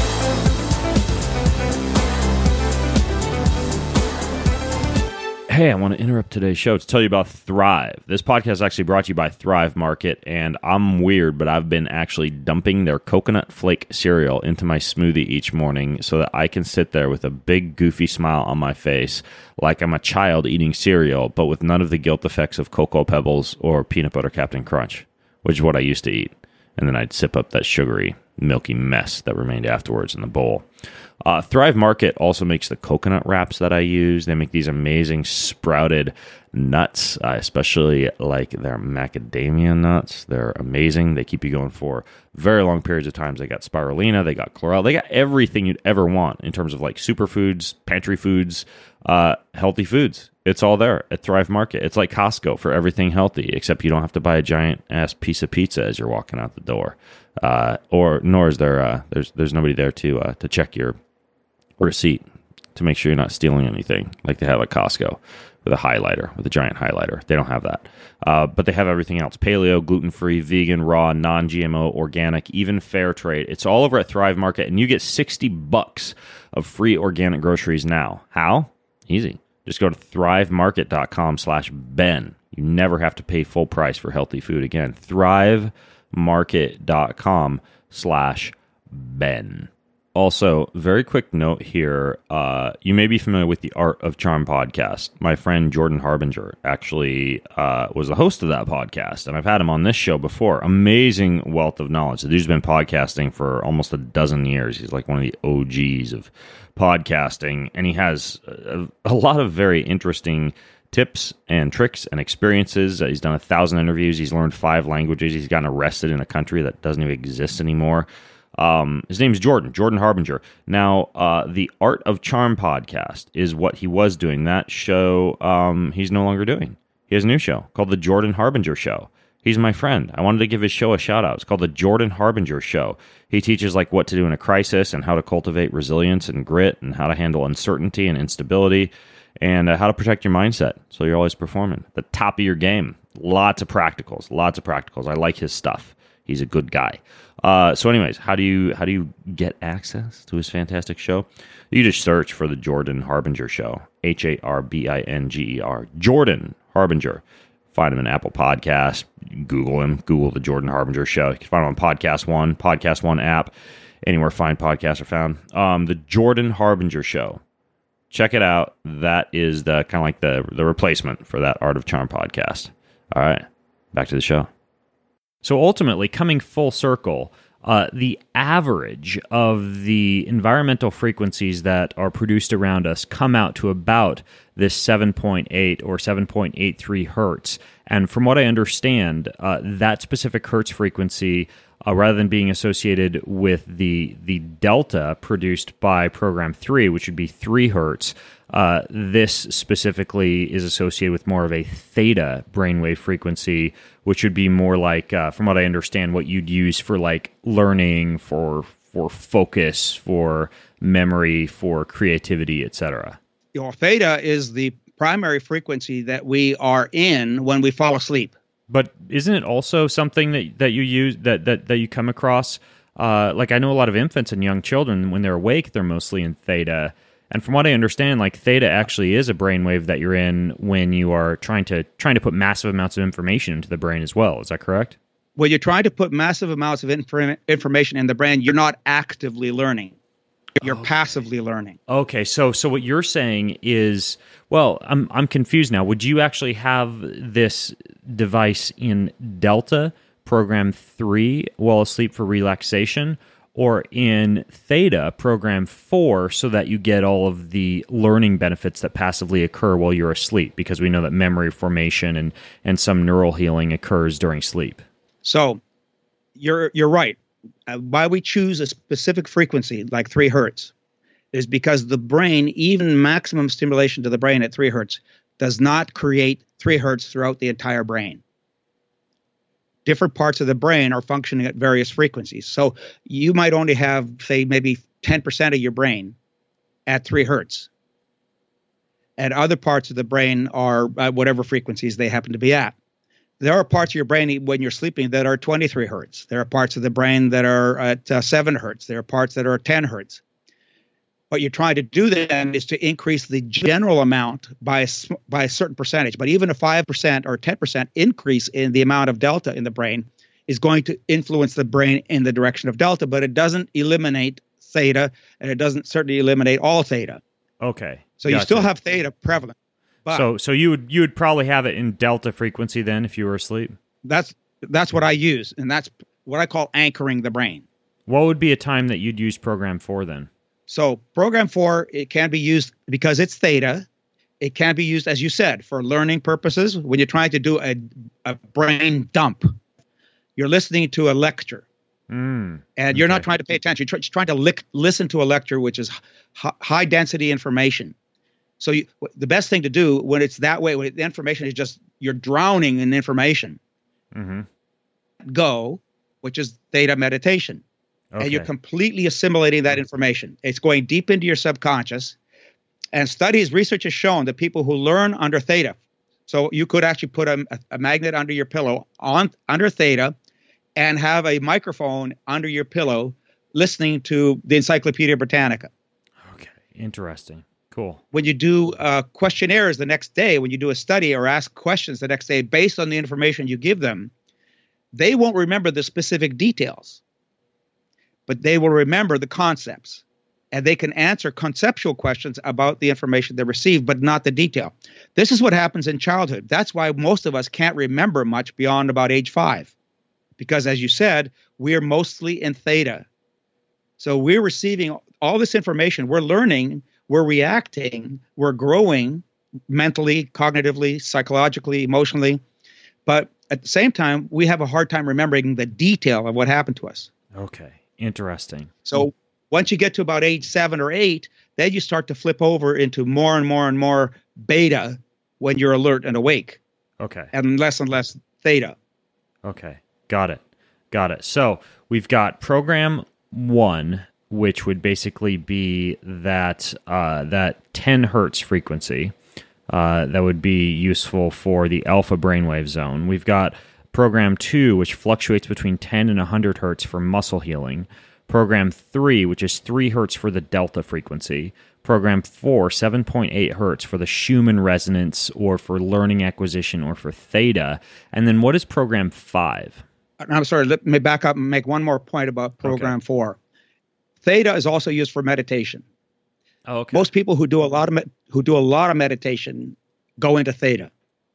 Hey, I want to interrupt today's show to tell you about Thrive. This podcast is actually brought to you by Thrive Market, and I'm weird, but I've been actually dumping their coconut flake cereal into my smoothie each morning so that I can sit there with a big, goofy smile on my face like I'm a child eating cereal, but with none of the guilt effects of Cocoa Pebbles or Peanut Butter Captain Crunch, which is what I used to eat. And then I'd sip up that sugary, milky mess that remained afterwards in the bowl. Thrive Market also makes the coconut wraps that I use. They make these amazing sprouted nuts. I especially like their macadamia nuts. They're amazing. They keep you going for very long periods of time. They got spirulina, they got chlorella, they got everything you'd ever want in terms of like superfoods, pantry foods, healthy foods. It's all there at Thrive Market. It's like Costco for everything healthy, except you don't have to buy a giant ass piece of pizza as you're walking out the door. Nor is there there's nobody there to check your receipt. to make sure you're not stealing anything like they have at Costco with a giant highlighter. They don't have that. But they have everything else. Paleo, gluten-free, vegan, raw, non-GMO, organic, even fair trade. It's all over at Thrive Market, and you get $60 of free organic groceries now. How? Easy. Just go to thrivemarket.com/Ben. You never have to pay full price for healthy food again. thrivemarket.com/Ben. Also, very quick note here. You may be familiar with the Art of Charm podcast. My friend Jordan Harbinger actually was the host of that podcast, and I've had him on this show before. Amazing wealth of knowledge. The dude's been podcasting for almost a dozen years. He's like one of the OGs of podcasting, and he has a lot of very interesting tips and tricks and experiences. He's done 1,000 interviews. He's learned 5 languages. He's gotten arrested in a country that doesn't even exist anymore. His name's Jordan Harbinger. Now, the Art of Charm podcast is what he was doing. That show, he's no longer doing. He has a new show called The Jordan Harbinger Show. He's my friend. I wanted to give his show a shout out. It's called The Jordan Harbinger Show. He teaches like what to do in a crisis and how to cultivate resilience and grit and how to handle uncertainty and instability and how to protect your mindset so you're always performing at the top of your game. Lots of practicals. I like his stuff. He's a good guy. So anyways, how do you get access to his fantastic show? You just search for The Jordan Harbinger Show. Harbinger. Jordan Harbinger. Find him in Apple Podcasts. Google him. Google The Jordan Harbinger Show. You can find him on Podcast One app, anywhere fine podcasts are found. The Jordan Harbinger Show. Check it out. That is the kind of like the replacement for that Art of Charm podcast. All right, back to the show. So ultimately, coming full circle, the average of the environmental frequencies that are produced around us come out to about this 7.8 or 7.83 hertz. And from what I understand, that specific hertz frequency, rather than being associated with the delta produced by program 3, which would be 3 hertz, this specifically is associated with more of a theta brainwave frequency, which would be more like, from what I understand, what you'd use for like learning, for focus, for memory, for creativity, etc. Your theta is the primary frequency that we are in when we fall asleep. But isn't it also something that you use that you come across? Like I know a lot of infants and young children, when they're awake, they're mostly in theta. And from what I understand, like theta actually is a brainwave that you're in when you are trying to put massive amounts of information into the brain as well. Is that correct? When you're trying to put massive amounts of information in the brain, you're not actively learning. You're passively learning. Okay, so what you're saying is, well, I'm confused now. Would you actually have this device in Delta, program 3, while asleep for relaxation, or in Theta, program 4, so that you get all of the learning benefits that passively occur while you're asleep? Because we know that memory formation and some neural healing occurs during sleep. So you're right. Why we choose a specific frequency like 3 hertz is because the brain, even maximum stimulation to the brain at 3 hertz, does not create 3 hertz throughout the entire brain. Different parts of the brain are functioning at various frequencies. So you might only have, say, maybe 10% of your brain at 3 hertz. And other parts of the brain are at whatever frequencies they happen to be at. There are parts of your brain when you're sleeping that are 23 hertz. There are parts of the brain that are at 7 hertz. There are parts that are 10 hertz. What you're trying to do then is to increase the general amount by a certain percentage. But even a 5% or 10% increase in the amount of delta in the brain is going to influence the brain in the direction of delta, but it doesn't eliminate theta, and it doesn't certainly eliminate all theta. Okay. So you still have theta prevalent. But so you would probably have it in delta frequency then if you were asleep? That's what I use, and that's what I call anchoring the brain. What would be a time that you'd use program 4 then? So program 4, it can be used because it's theta. It can be used, as you said, for learning purposes. When you're trying to do a brain dump, you're listening to a lecture. And you're not trying to pay attention. You're trying to listen to a lecture, which is high density information. So the best thing to do when it's that way, when the information is just, you're drowning in information, go, which is theta meditation. Okay. And you're completely assimilating that information. It's going deep into your subconscious. And research has shown that people who learn under theta, so you could actually put a magnet under your pillow under theta and have a microphone under your pillow listening to the Encyclopedia Britannica. Okay, interesting. Cool. When you do questionnaires the next day, when you do a study or ask questions the next day based on the information you give them, they won't remember the specific details, but they will remember the concepts. And they can answer conceptual questions about the information they receive, but not the detail. This is what happens in childhood. That's why most of us can't remember much beyond about age 5. Because as you said, we're mostly in theta. So we're receiving all this information. We're learning, we're reacting, we're growing mentally, cognitively, psychologically, emotionally. But at the same time, we have a hard time remembering the detail of what happened to us. Okay, interesting. So once you get to about age 7 or 8, then you start to flip over into more and more and more beta when you're alert and awake. Okay. And less theta. Okay. Got it. So we've got program 1, which would basically be that 10 hertz frequency that would be useful for the alpha brainwave zone. We've got program 2, which fluctuates between 10 and 100 hertz for muscle healing. Program 3, which is 3 hertz for the delta frequency. Program 4, 7.8 hertz for the Schumann resonance or for learning acquisition or for theta. And then what is program 5? I'm sorry, let me back up and make one more point about program 4. Theta is also used for meditation. Oh, okay. Most people who do a lot of meditation go into theta.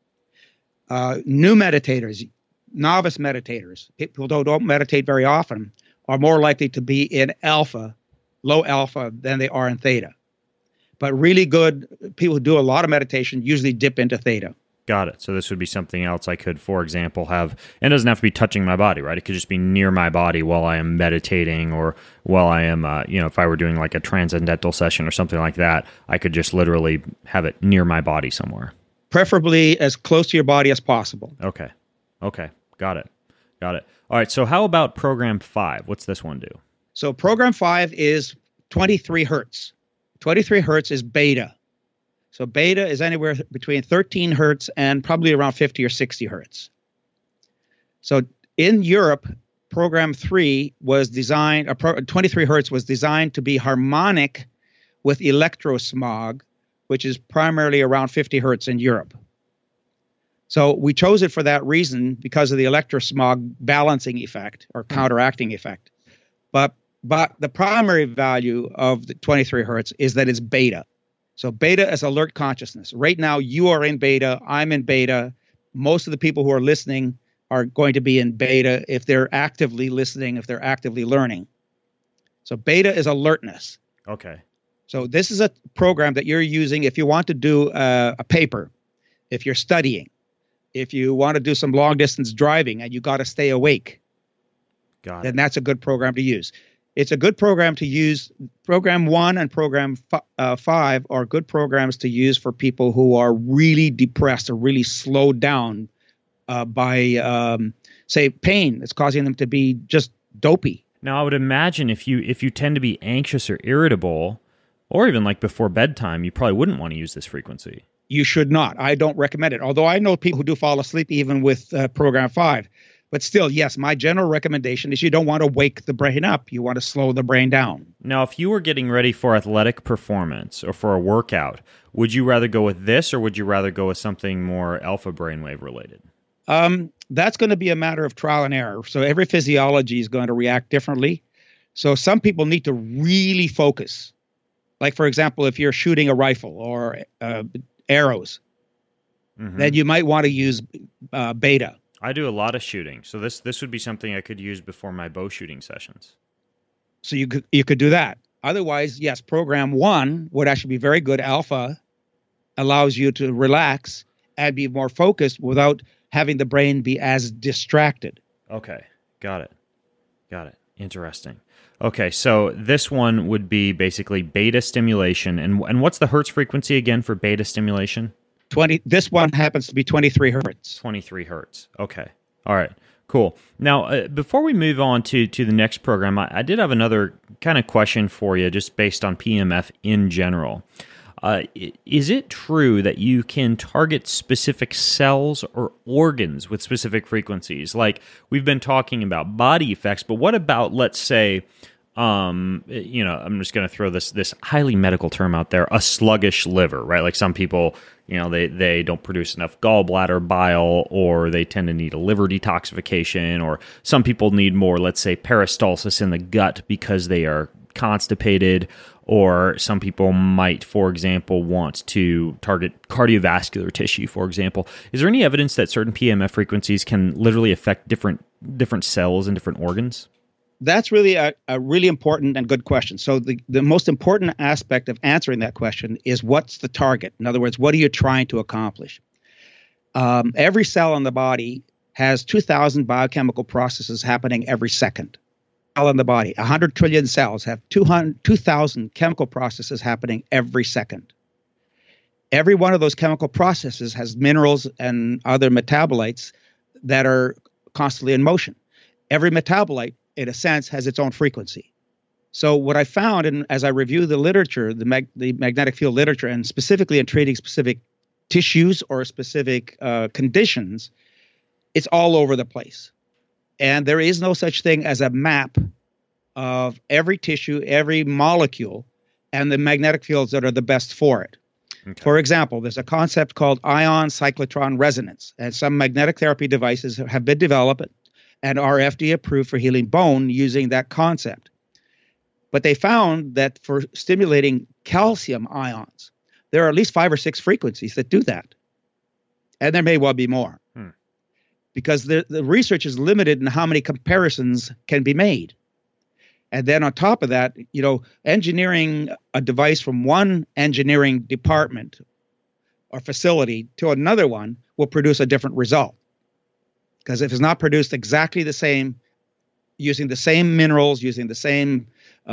New meditators, novice meditators, people who don't meditate very often, are more likely to be in alpha, low alpha, than they are in theta. But really good people who do a lot of meditation usually dip into theta. Got it. So this would be something else I could, for example, have, and it doesn't have to be touching my body, right? It could just be near my body while I am meditating or while I am, if I were doing like a transcendental session or something like that, I could just literally have it near my body somewhere. Preferably as close to your body as possible. Okay. Got it. All right. So how about program 5? What's this one do? So program 5 is 23 hertz. 23 hertz is beta. So beta is anywhere between 13 hertz and probably around 50 or 60 hertz. So in Europe, program 3 was designed, 23 hertz was designed to be harmonic with electrosmog, which is primarily around 50 hertz in Europe. So we chose it for that reason because of the electrosmog balancing effect or counteracting effect. But the primary value of the 23 hertz is that it's beta. So beta is alert consciousness. Right now, you are in beta. I'm in beta. Most of the people who are listening are going to be in beta if they're actively listening, if they're actively learning. So beta is alertness. Okay. So this is a program that you're using if you want to do a paper, if you're studying, if you want to do some long distance driving and you got to stay awake. Got it. Then that's a good program to use. It's a good program to use. Program 1 and program 5 are good programs to use for people who are really depressed or really slowed down by, say, pain that's causing them to be just dopey. Now, I would imagine if you tend to be anxious or irritable, or even like before bedtime, you probably wouldn't want to use this frequency. You should not. I don't recommend it. Although I know people who do fall asleep even with program 5. But still, yes, my general recommendation is you don't want to wake the brain up. You want to slow the brain down. Now, if you were getting ready for athletic performance or for a workout, would you rather go with this or would you rather go with something more alpha brainwave related? That's going to be a matter of trial and error. So every physiology is going to react differently. So some people need to really focus. Like, for example, if you're shooting a rifle or arrows, then you might want to use beta. I do a lot of shooting, so this would be something I could use before my bow shooting sessions. So you could do that. Otherwise, yes, program 1 would actually be very good. Alpha allows you to relax and be more focused without having the brain be as distracted. Okay, got it. Interesting. Okay, so this one would be basically beta stimulation, and what's the hertz frequency again for beta stimulation? This one happens to be 23 hertz. 23 hertz. Okay. All right. Cool. Now, before we move on to the next program, I did have another kind of question for you just based on PMF in general. Is it true that you can target specific cells or organs with specific frequencies? Like we've been talking about body effects, but what about, let's say, I'm just going to throw this highly medical term out there, a sluggish liver, right? Like some people, they don't produce enough gallbladder bile, or they tend to need a liver detoxification, or some people need more, let's say, peristalsis in the gut because they are constipated, or some people might, for example, want to target cardiovascular tissue, for example. Is there any evidence that certain PEMF frequencies can literally affect different cells and different organs? That's really a really important and good question. So the most important aspect of answering that question is, what's the target? In other words, what are you trying to accomplish? Every cell in the body has 2,000 biochemical processes happening every second. Cell in the body, 100 trillion cells have 2,000 chemical processes happening every second. Every one of those chemical processes has minerals and other metabolites that are constantly in motion. Every metabolite, in a sense, has its own frequency. So what I found, and as I review the literature, the magnetic field literature, and specifically in treating specific tissues or specific conditions, it's all over the place. And there is no such thing as a map of every tissue, every molecule, and the magnetic fields that are the best for it. Okay. For example, there's a concept called ion cyclotron resonance, and some magnetic therapy devices have been developed and are FDA approved for healing bone using that concept. But they found that for stimulating calcium ions, there are at least 5 or 6 frequencies that do that. And there may well be more. Because the research is limited in how many comparisons can be made. And then on top of that, engineering a device from one engineering department or facility to another one will produce a different result. Because if it's not produced exactly the same, using the same minerals, using the same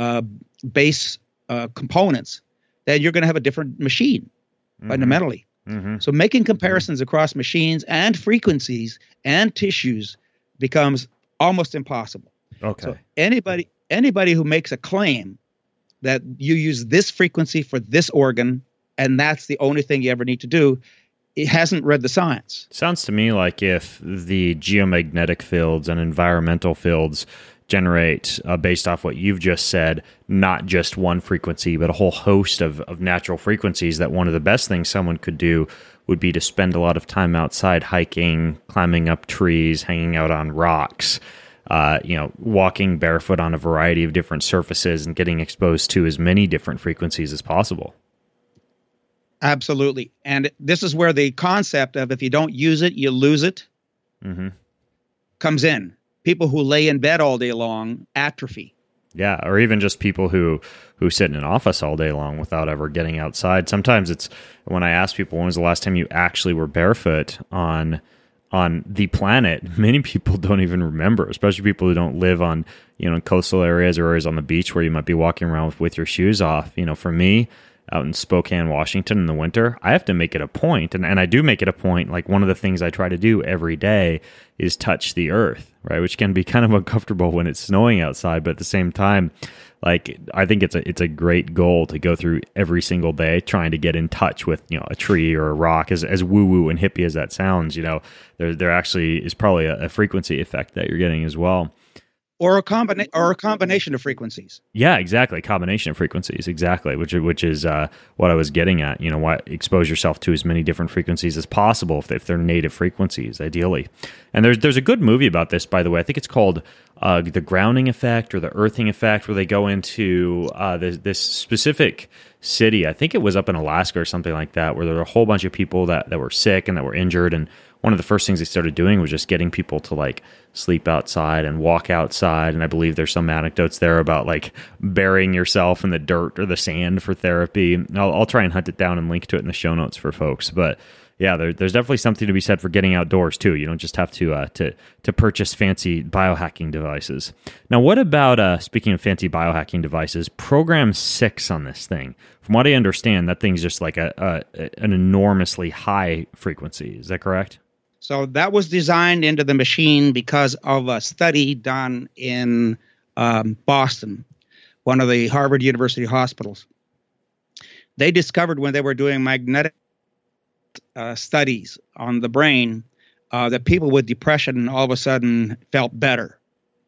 base components, then you're going to have a different machine fundamentally. Mm-hmm. So making comparisons across machines and frequencies and tissues becomes almost impossible. Okay. So anybody who makes a claim that you use this frequency for this organ and that's the only thing you ever need to do, it hasn't read the science. Sounds to me like if the geomagnetic fields and environmental fields generate, based off what you've just said, not just one frequency, but a whole host of natural frequencies, that one of the best things someone could do would be to spend a lot of time outside hiking, climbing up trees, hanging out on rocks, walking barefoot on a variety of different surfaces and getting exposed to as many different frequencies as possible. Absolutely. And this is where the concept of if you don't use it, you lose it, comes in. People who lay in bed all day long atrophy. Yeah, or even just people who sit in an office all day long without ever getting outside. Sometimes it's when I ask people, when was the last time you actually were barefoot on the planet? Many people don't even remember, especially people who don't live on, in coastal areas or areas on the beach where you might be walking around with your shoes off. For me, out in Spokane, Washington in the winter, I have to make it a point, and I do make it a point, like one of the things I try to do every day is touch the earth, right? Which can be kind of uncomfortable when it's snowing outside, but at the same time, like I think it's a great goal to go through every single day trying to get in touch with, a tree or a rock, as woo-woo and hippie as that sounds, there actually is probably a frequency effect that you're getting as well. Or a combination of frequencies. Yeah, exactly. Combination of frequencies, exactly. Which is what I was getting at. Expose yourself to as many different frequencies as possible if they're native frequencies, ideally. And there's a good movie about this, by the way. I think it's called The Grounding Effect or The Earthing Effect, where they go into this specific city. I think it was up in Alaska or something like that, where there were a whole bunch of people that were sick and that were injured, and one of the first things they started doing was just getting people to like sleep outside and walk outside. And I believe there's some anecdotes there about like burying yourself in the dirt or the sand for therapy. I'll try and hunt it down and link to it in the show notes for folks. But yeah, there's definitely something to be said for getting outdoors too. You don't just have to purchase fancy biohacking devices. Now, what about speaking of fancy biohacking devices? Program 6 on this thing. From what I understand, that thing's just like an enormously high frequency. Is that correct? So that was designed into the machine because of a study done in Boston, one of the Harvard University hospitals. They discovered when they were doing magnetic studies on the brain that people with depression all of a sudden felt better.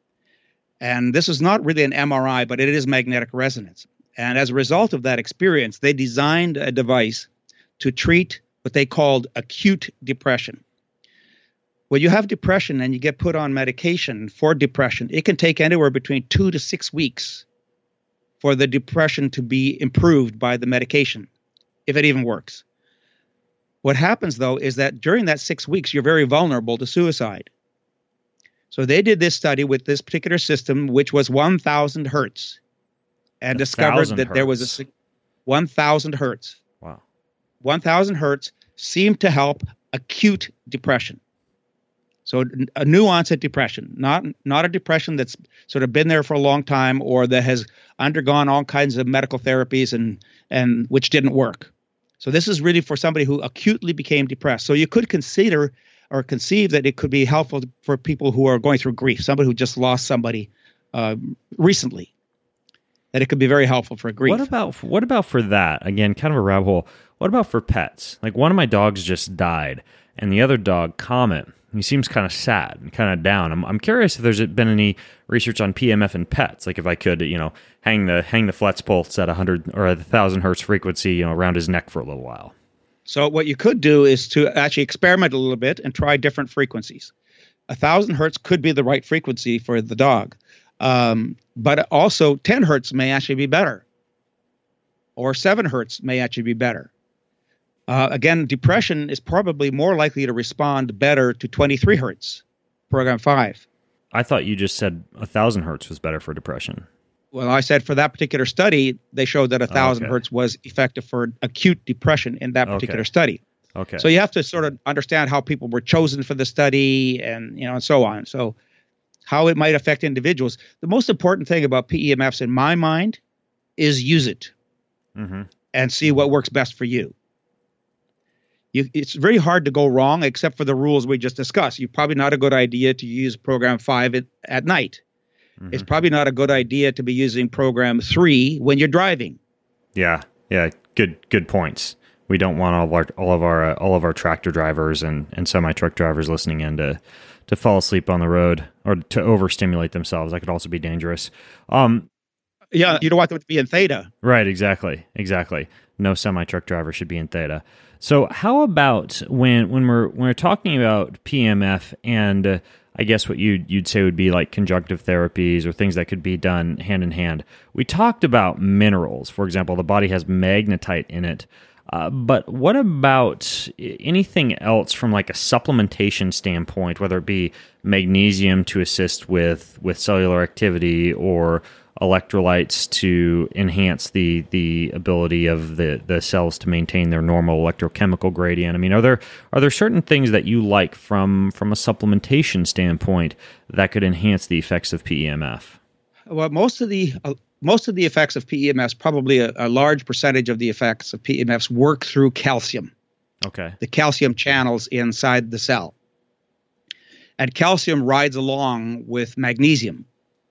And this is not really an MRI, but it is magnetic resonance. And as a result of that experience, they designed a device to treat what they called acute depression. When you have depression and you get put on medication for depression, it can take anywhere between 2 to 6 weeks for the depression to be improved by the medication, if it even works. What happens, though, is that during that 6 weeks, you're very vulnerable to suicide. So they did this study with this particular system, which was 1,000 hertz, and discovered that there was a 1,000 hertz. Wow. 1,000 hertz seemed to help acute depression. So a new onset depression, not a depression that's sort of been there for a long time or that has undergone all kinds of medical therapies and which didn't work. So this is really for somebody who acutely became depressed. So you could consider or conceive that it could be helpful for people who are going through grief, somebody who just lost somebody recently, that it could be very helpful for grief. What about for that? Again, kind of a rabbit hole. What about for pets? Like one of my dogs just died, and the other dog, Comet, he seems kind of sad and kind of down. I'm curious if there's been any research on PEMF in pets. Like if I could, hang the Fletz pulse at 100 or 1,000 hertz frequency, around his neck for a little while. So what you could do is to actually experiment a little bit and try different frequencies. 1,000 hertz could be the right frequency for the dog, but also 10 hertz may actually be better, or 7 hertz may actually be better. Again, depression is probably more likely to respond better to 23 hertz, program 5. I thought you just said 1,000 hertz was better for depression. Well, I said for that particular study, they showed that 1,000 hertz was effective for acute depression in that particular study. Okay. So you have to sort of understand how people were chosen for the study and so on. So how it might affect individuals. The most important thing about PEMFs in my mind is use it and see what works best for you. It's very hard to go wrong except for the rules we just discussed. It's probably not a good idea to use program 5 at night. It's probably not a good idea to be using program 3 when you're driving. Yeah. Good points. We don't want all of our tractor drivers and semi-truck drivers listening in to fall asleep on the road or to overstimulate themselves. That could also be dangerous. Yeah, you don't want them to be in theta. Right, exactly. No semi-truck driver should be in theta. So how about when we're talking about PEMF and I guess what you'd say would be like conjunctive therapies or things that could be done hand in hand. We talked about minerals. For example, the body has magnetite in it. But what about anything else from like a supplementation standpoint, whether it be magnesium to assist with cellular activity or electrolytes to enhance the ability of the cells to maintain their normal electrochemical gradient? I mean, are there certain things that you like from a supplementation standpoint that could enhance the effects of PEMF? Well, most of the effects of PEMFs, probably a large percentage of the effects of PEMFs work through calcium. Okay. The calcium channels inside the cell. And calcium rides along with magnesium.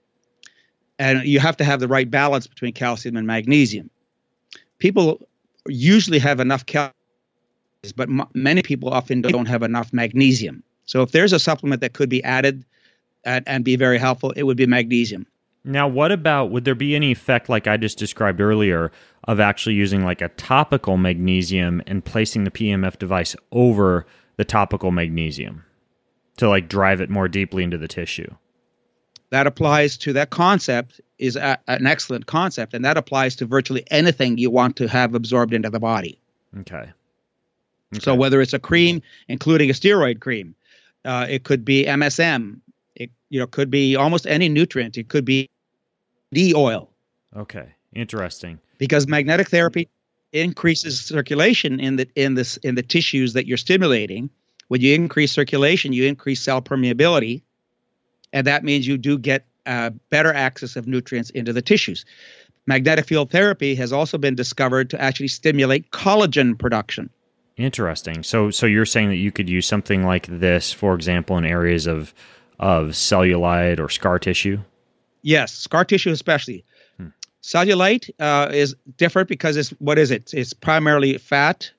And you have to have the right balance between calcium and magnesium. People usually have enough calcium, but many people often don't have enough magnesium. So if there's a supplement that could be added and be very helpful, it would be magnesium. Now, what about, would there be any effect like I just described earlier of actually using like a topical magnesium and placing the PEMF device over the topical magnesium to like drive it more deeply into the tissue? That applies to that concept is an excellent concept, and that applies to virtually anything you want to have absorbed into the body. Okay. So whether it's a cream, including a steroid cream, it could be MSM, it could be almost any nutrient. It could be D oil. Okay, interesting. Because magnetic therapy increases circulation in the tissues that you're stimulating. When you increase circulation, you increase cell permeability. And that means you do get better access of nutrients into the tissues. Magnetic field therapy has also been discovered to actually stimulate collagen production. Interesting. So you're saying that you could use something like this, for example, in areas of cellulite or scar tissue? Yes, scar tissue especially. Cellulite is different because what is it? It's primarily fat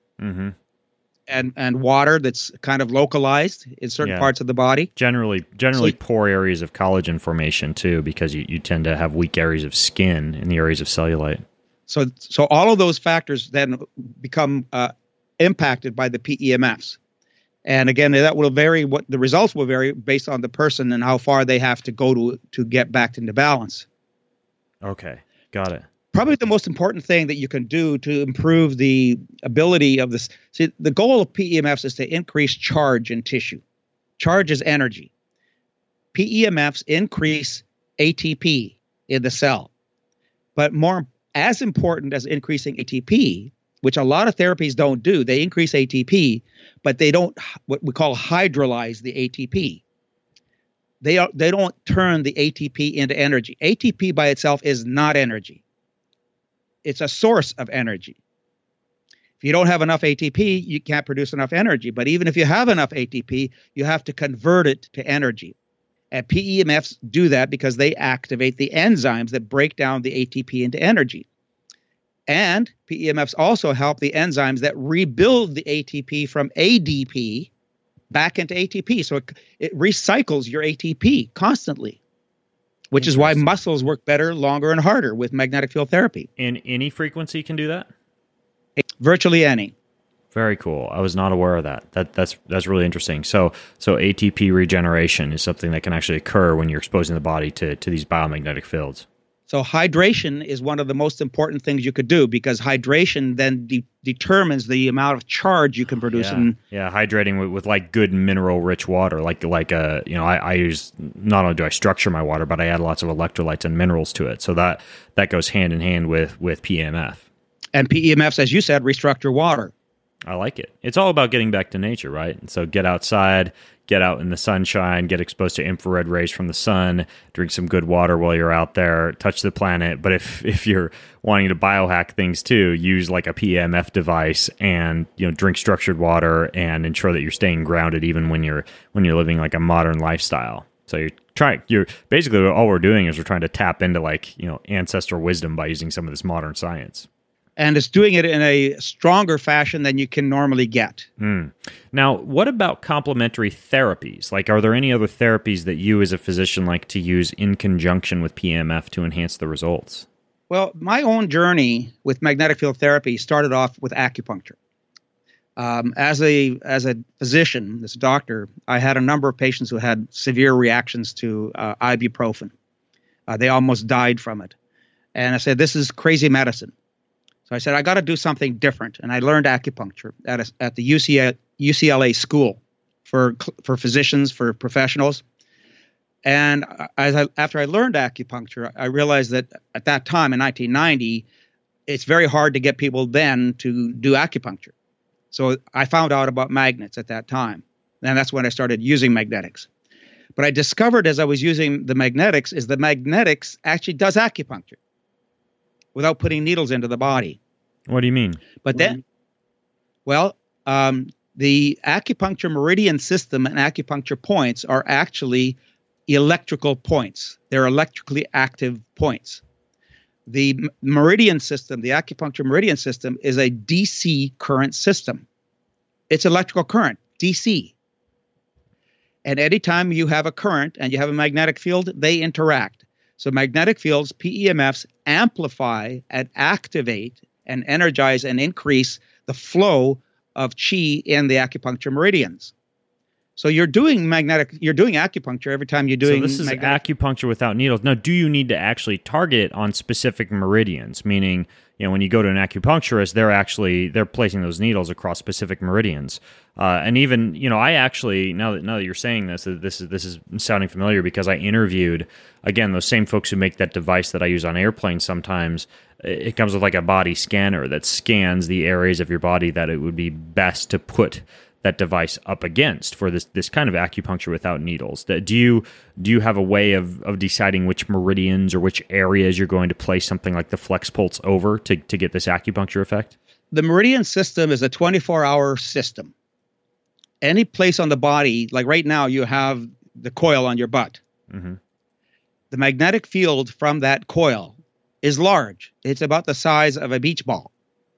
and water that's kind of localized in certain parts of the body. Generally poor areas of collagen formation too, because you tend to have weak areas of skin in the areas of cellulite. So all of those factors then become impacted by the PEMFs. And again, that will vary. What the results will vary based on the person and how far they have to go to get back into balance. Okay, got it. Probably the most important thing that you can do to improve the ability of this. See, the goal of PEMFs is to increase charge in tissue. Charge is energy. PEMFs increase ATP in the cell. But as important as increasing ATP, which a lot of therapies don't do, they increase ATP, but they don't what we call hydrolyze the ATP. They don't turn the ATP into energy. ATP by itself is not energy. It's a source of energy. If you don't have enough ATP, you can't produce enough energy. But even if you have enough ATP, you have to convert it to energy. And PEMFs do that because they activate the enzymes that break down the ATP into energy. And PEMFs also help the enzymes that rebuild the ATP from ADP back into ATP. So it recycles your ATP constantly, which is why muscles work better, longer, and harder with magnetic field therapy. And any frequency can do that? Virtually any. Very cool. I was not aware of that. That's really interesting. So ATP regeneration is something that can actually occur when you're exposing the body to these biomagnetic fields. So hydration is one of the most important things you could do because hydration then determines the amount of charge you can produce. Hydrating with like good mineral-rich water. I use, not only do I structure my water, but I add lots of electrolytes and minerals to it. So that goes hand in hand with PEMF. And PEMFs, as you said, restructure water. I like it. It's all about getting back to nature, right? And so get outside, get out in the sunshine, get exposed to infrared rays from the sun, drink some good water while you're out there, touch the planet. But if you're wanting to biohack things too, use like a PEMF device and drink structured water and ensure that you're staying grounded even when you're living like a modern lifestyle. So you're basically all we're doing is we're trying to tap into ancestral wisdom by using some of this modern science. And it's doing it in a stronger fashion than you can normally get. Now, what about complementary therapies? Like, are there any other therapies that you as a physician like to use in conjunction with PEMF to enhance the results? Well, my own journey with magnetic field therapy started off with acupuncture. As a physician, as a doctor, I had a number of patients who had severe reactions to ibuprofen. They almost died from it. And I said, this is crazy medicine. So I said, I got to do something different. And I learned acupuncture at the UCLA school for physicians, for professionals. And after I learned acupuncture, I realized that at that time in 1990, it's very hard to get people then to do acupuncture. So I found out about magnets at that time. And that's when I started using magnetics. But I discovered as I was using the magnetics is the magnetics actually does acupuncture without putting needles into the body. What do you mean? But then, the acupuncture meridian system and acupuncture points are actually electrical points. They're electrically active points. The meridian system, the acupuncture meridian system, is a DC current system. It's electrical current, DC. And anytime you have a current and you have a magnetic field, they interact. So magnetic fields, PEMFs, amplify and activate and energize and increase the flow of chi in the acupuncture meridians. So you're doing acupuncture every time you're doing. So this is acupuncture without needles. Now, do you need to actually target it on specific meridians? Meaning, when you go to an acupuncturist, they're placing those needles across specific meridians. And even, I actually, now that you're saying this is sounding familiar because I interviewed, again, those same folks who make that device that I use on airplanes sometimes. It comes with like a body scanner that scans the areas of your body that it would be best to put that device up against for this kind of acupuncture without needles. Do you have a way of deciding which meridians or which areas you're going to place something like the Flex Pulse over to get this acupuncture effect? The meridian system is a 24-hour system. Any place on the body, like right now you have the coil on your butt. Mm-hmm. The magnetic field from that coil is large. It's about the size of a beach ball.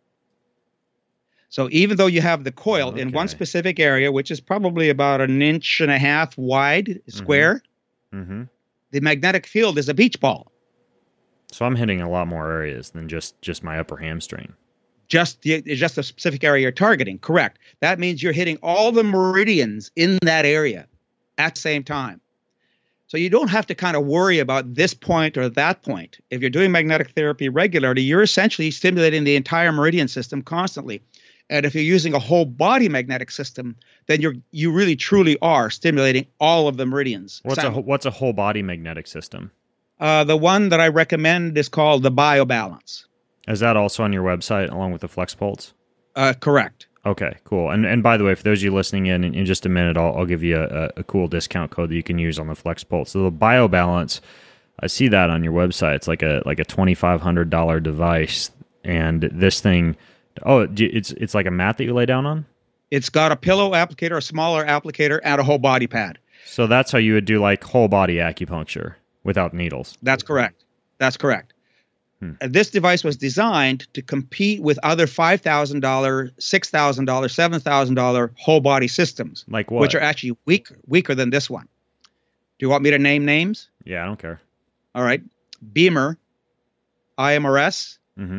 So even though you have the coil in one specific area, which is probably about 1.5 inches wide square, the magnetic field is a beach ball. So I'm hitting a lot more areas than just my upper hamstring. Just a specific area you're targeting. Correct. That means you're hitting all the meridians in that area at the same time. So you don't have to kind of worry about this point or that point. If you're doing magnetic therapy regularly, you're essentially stimulating the entire meridian system constantly. And if you're using a whole body magnetic system, then you really truly are stimulating all of the meridians. What's a whole body magnetic system? The one that I recommend is called the BioBalance. Is that also on your website along with the FlexPulse? Correct. Okay, cool. And by the way, for those of you listening in just a minute, I'll give you a cool discount code that you can use on the FlexPulse. So the BioBalance, I see that on your website. It's like a $2,500 device, and this thing, it's like a mat that you lay down on? It's got a pillow applicator, a smaller applicator, and a whole body pad. So that's how you would do like whole body acupuncture without needles. That's correct. This device was designed to compete with other $5,000, $6,000, $7,000 whole body systems. Like what? Which are actually weaker than this one. Do you want me to name names? Yeah, I don't care. All right. Beamer, IMRS,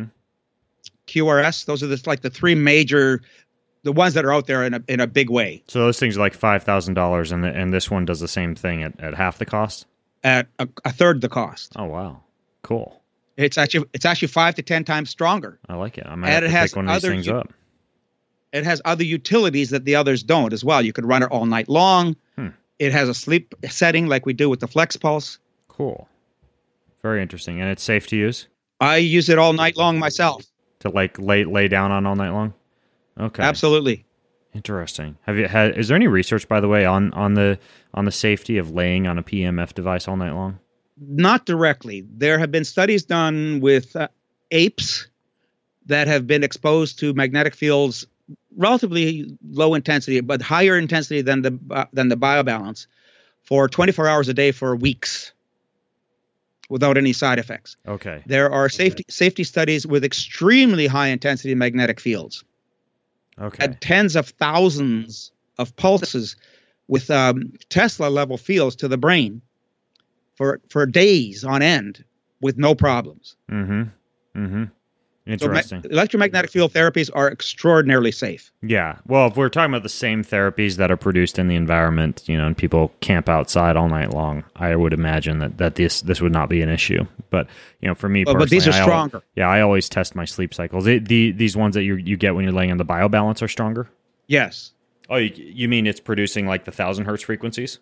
QRS. Those are the three major, the ones that are out there in a big way. So those things are like $5,000, and this one does the same thing at half the cost? At a third the cost. Oh, wow. Cool. It's actually 5 to 10 times stronger. I like it. I might have to pick one of these things up. It has other utilities that the others don't as well. You could run it all night long. It has a sleep setting like we do with the FlexPulse. Cool. Very interesting. And it's safe to use? I use it all night long myself. To like lay down on all night long? Okay. Absolutely. Interesting. Is there any research, by the way, on the safety of laying on a PEMF device all night long? Not directly. There have been studies done with apes that have been exposed to magnetic fields, relatively low intensity, but higher intensity than the BioBalance, for 24 hours a day for weeks without any side effects. Okay. There are safety studies with extremely high intensity magnetic fields. Okay. At tens of thousands of pulses with Tesla level fields to the brain for days on end with no problems. Interesting. So electromagnetic field therapies are extraordinarily safe. Yeah. Well, if we're talking about the same therapies that are produced in the environment, and people camp outside all night long, I would imagine that this would not be an issue. But, for me personally, but these are stronger. I always test my sleep cycles. These ones that you get when you're laying on the BioBalance are stronger? Yes. Oh, you mean it's producing like the 1,000 hertz frequencies?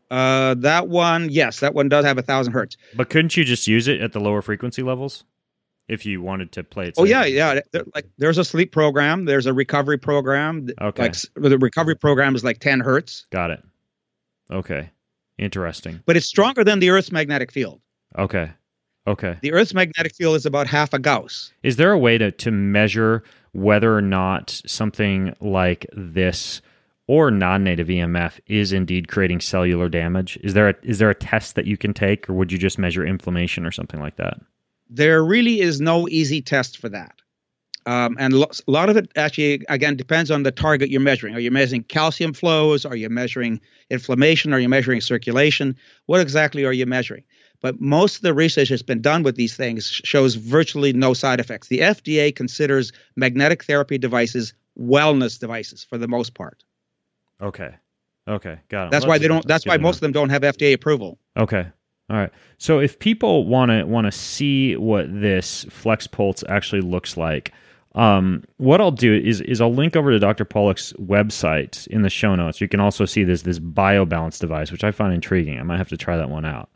That one, yes, that one does have 1,000 hertz. But couldn't you just use it at the lower frequency levels if you wanted to play it? Oh, yeah. There's a sleep program. There's a recovery program. Okay. The recovery program is like 10 hertz. Got it. Okay. Interesting. But it's stronger than the Earth's magnetic field. Okay. The Earth's magnetic field is about half a Gauss. Is there a way to measure whether or not something like this or non-native EMF is indeed creating cellular damage? Is there a test that you can take, or would you just measure inflammation or something like that? There really is no easy test for that. And a lot of it actually, again, depends on the target you're measuring. Are you measuring calcium flows? Are you measuring inflammation? Are you measuring circulation? What exactly are you measuring? But most of the research that's been done with these things shows virtually no side effects. The FDA considers magnetic therapy devices wellness devices for the most part. Okay, got it. That's why they don't. That's why most of them don't have FDA approval. Okay, all right. So if people want to see what this FlexPulse actually looks like, what I'll do is I'll link over to Dr. Pollack's website in the show notes. You can also see this BioBalance device, which I find intriguing. I might have to try that one out.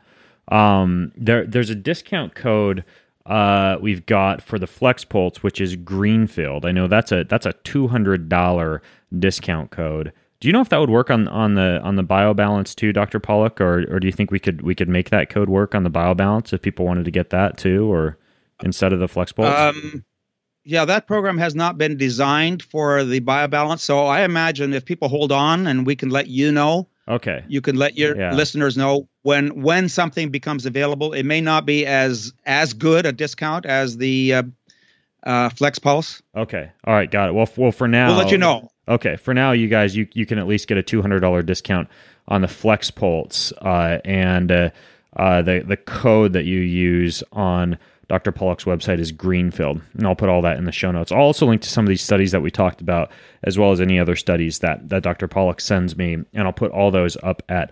There's a discount code we've got for the FlexPulse, which is Greenfield. I know that's a $200 discount code. Do you know if that would work on the BioBalance too, Dr. Pollack, or do you think we could make that code work on the BioBalance if people wanted to get that too, or instead of the FlexPulse? Yeah, that program has not been designed for the BioBalance, so I imagine if people hold on and we can let you know Okay. You can let your listeners know when something becomes available. It may not be as good a discount as the Flex Pulse. Okay. All right. Got it. Well, for now, we'll let you know. Okay. For now, you guys, you can at least get a $200 discount on the Flex Pulse, and the code that you use on Dr. Pollack's website is Greenfield, and I'll put all that in the show notes. I'll also link to some of these studies that we talked about, as well as any other studies that Dr. Pollack sends me, and I'll put all those up at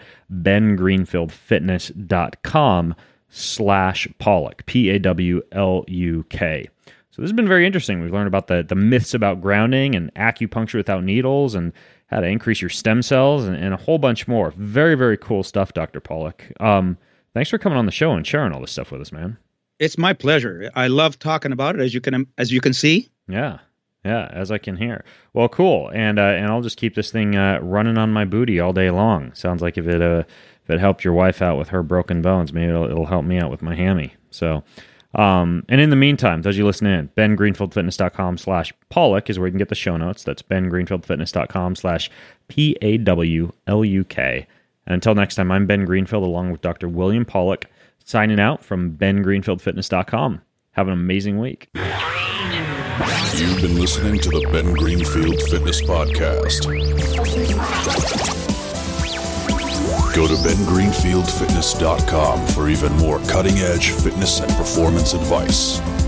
bengreenfieldfitness.com/Pollack, Pawluk. So this has been very interesting. We've learned about the myths about grounding and acupuncture without needles, and how to increase your stem cells, and a whole bunch more. Very, very cool stuff, Dr. Pollack. Thanks for coming on the show and sharing all this stuff with us, man. It's my pleasure. I love talking about it, as you can see. Yeah, as I can hear. Well, cool. And I'll just keep this thing running on my booty all day long. Sounds like if it helped your wife out with her broken bones, maybe it'll help me out with my hammy. So, and in the meantime, those you listen in, bengreenfieldfitness.com/Pollack is where you can get the show notes. That's bengreenfieldfitness.com/PAWLUK. And until next time, I'm Ben Greenfield, along with Dr. William Pollack, signing out from bengreenfieldfitness.com. Have an amazing week. You've been listening to the Ben Greenfield Fitness Podcast. Go to bengreenfieldfitness.com for even more cutting-edge fitness and performance advice.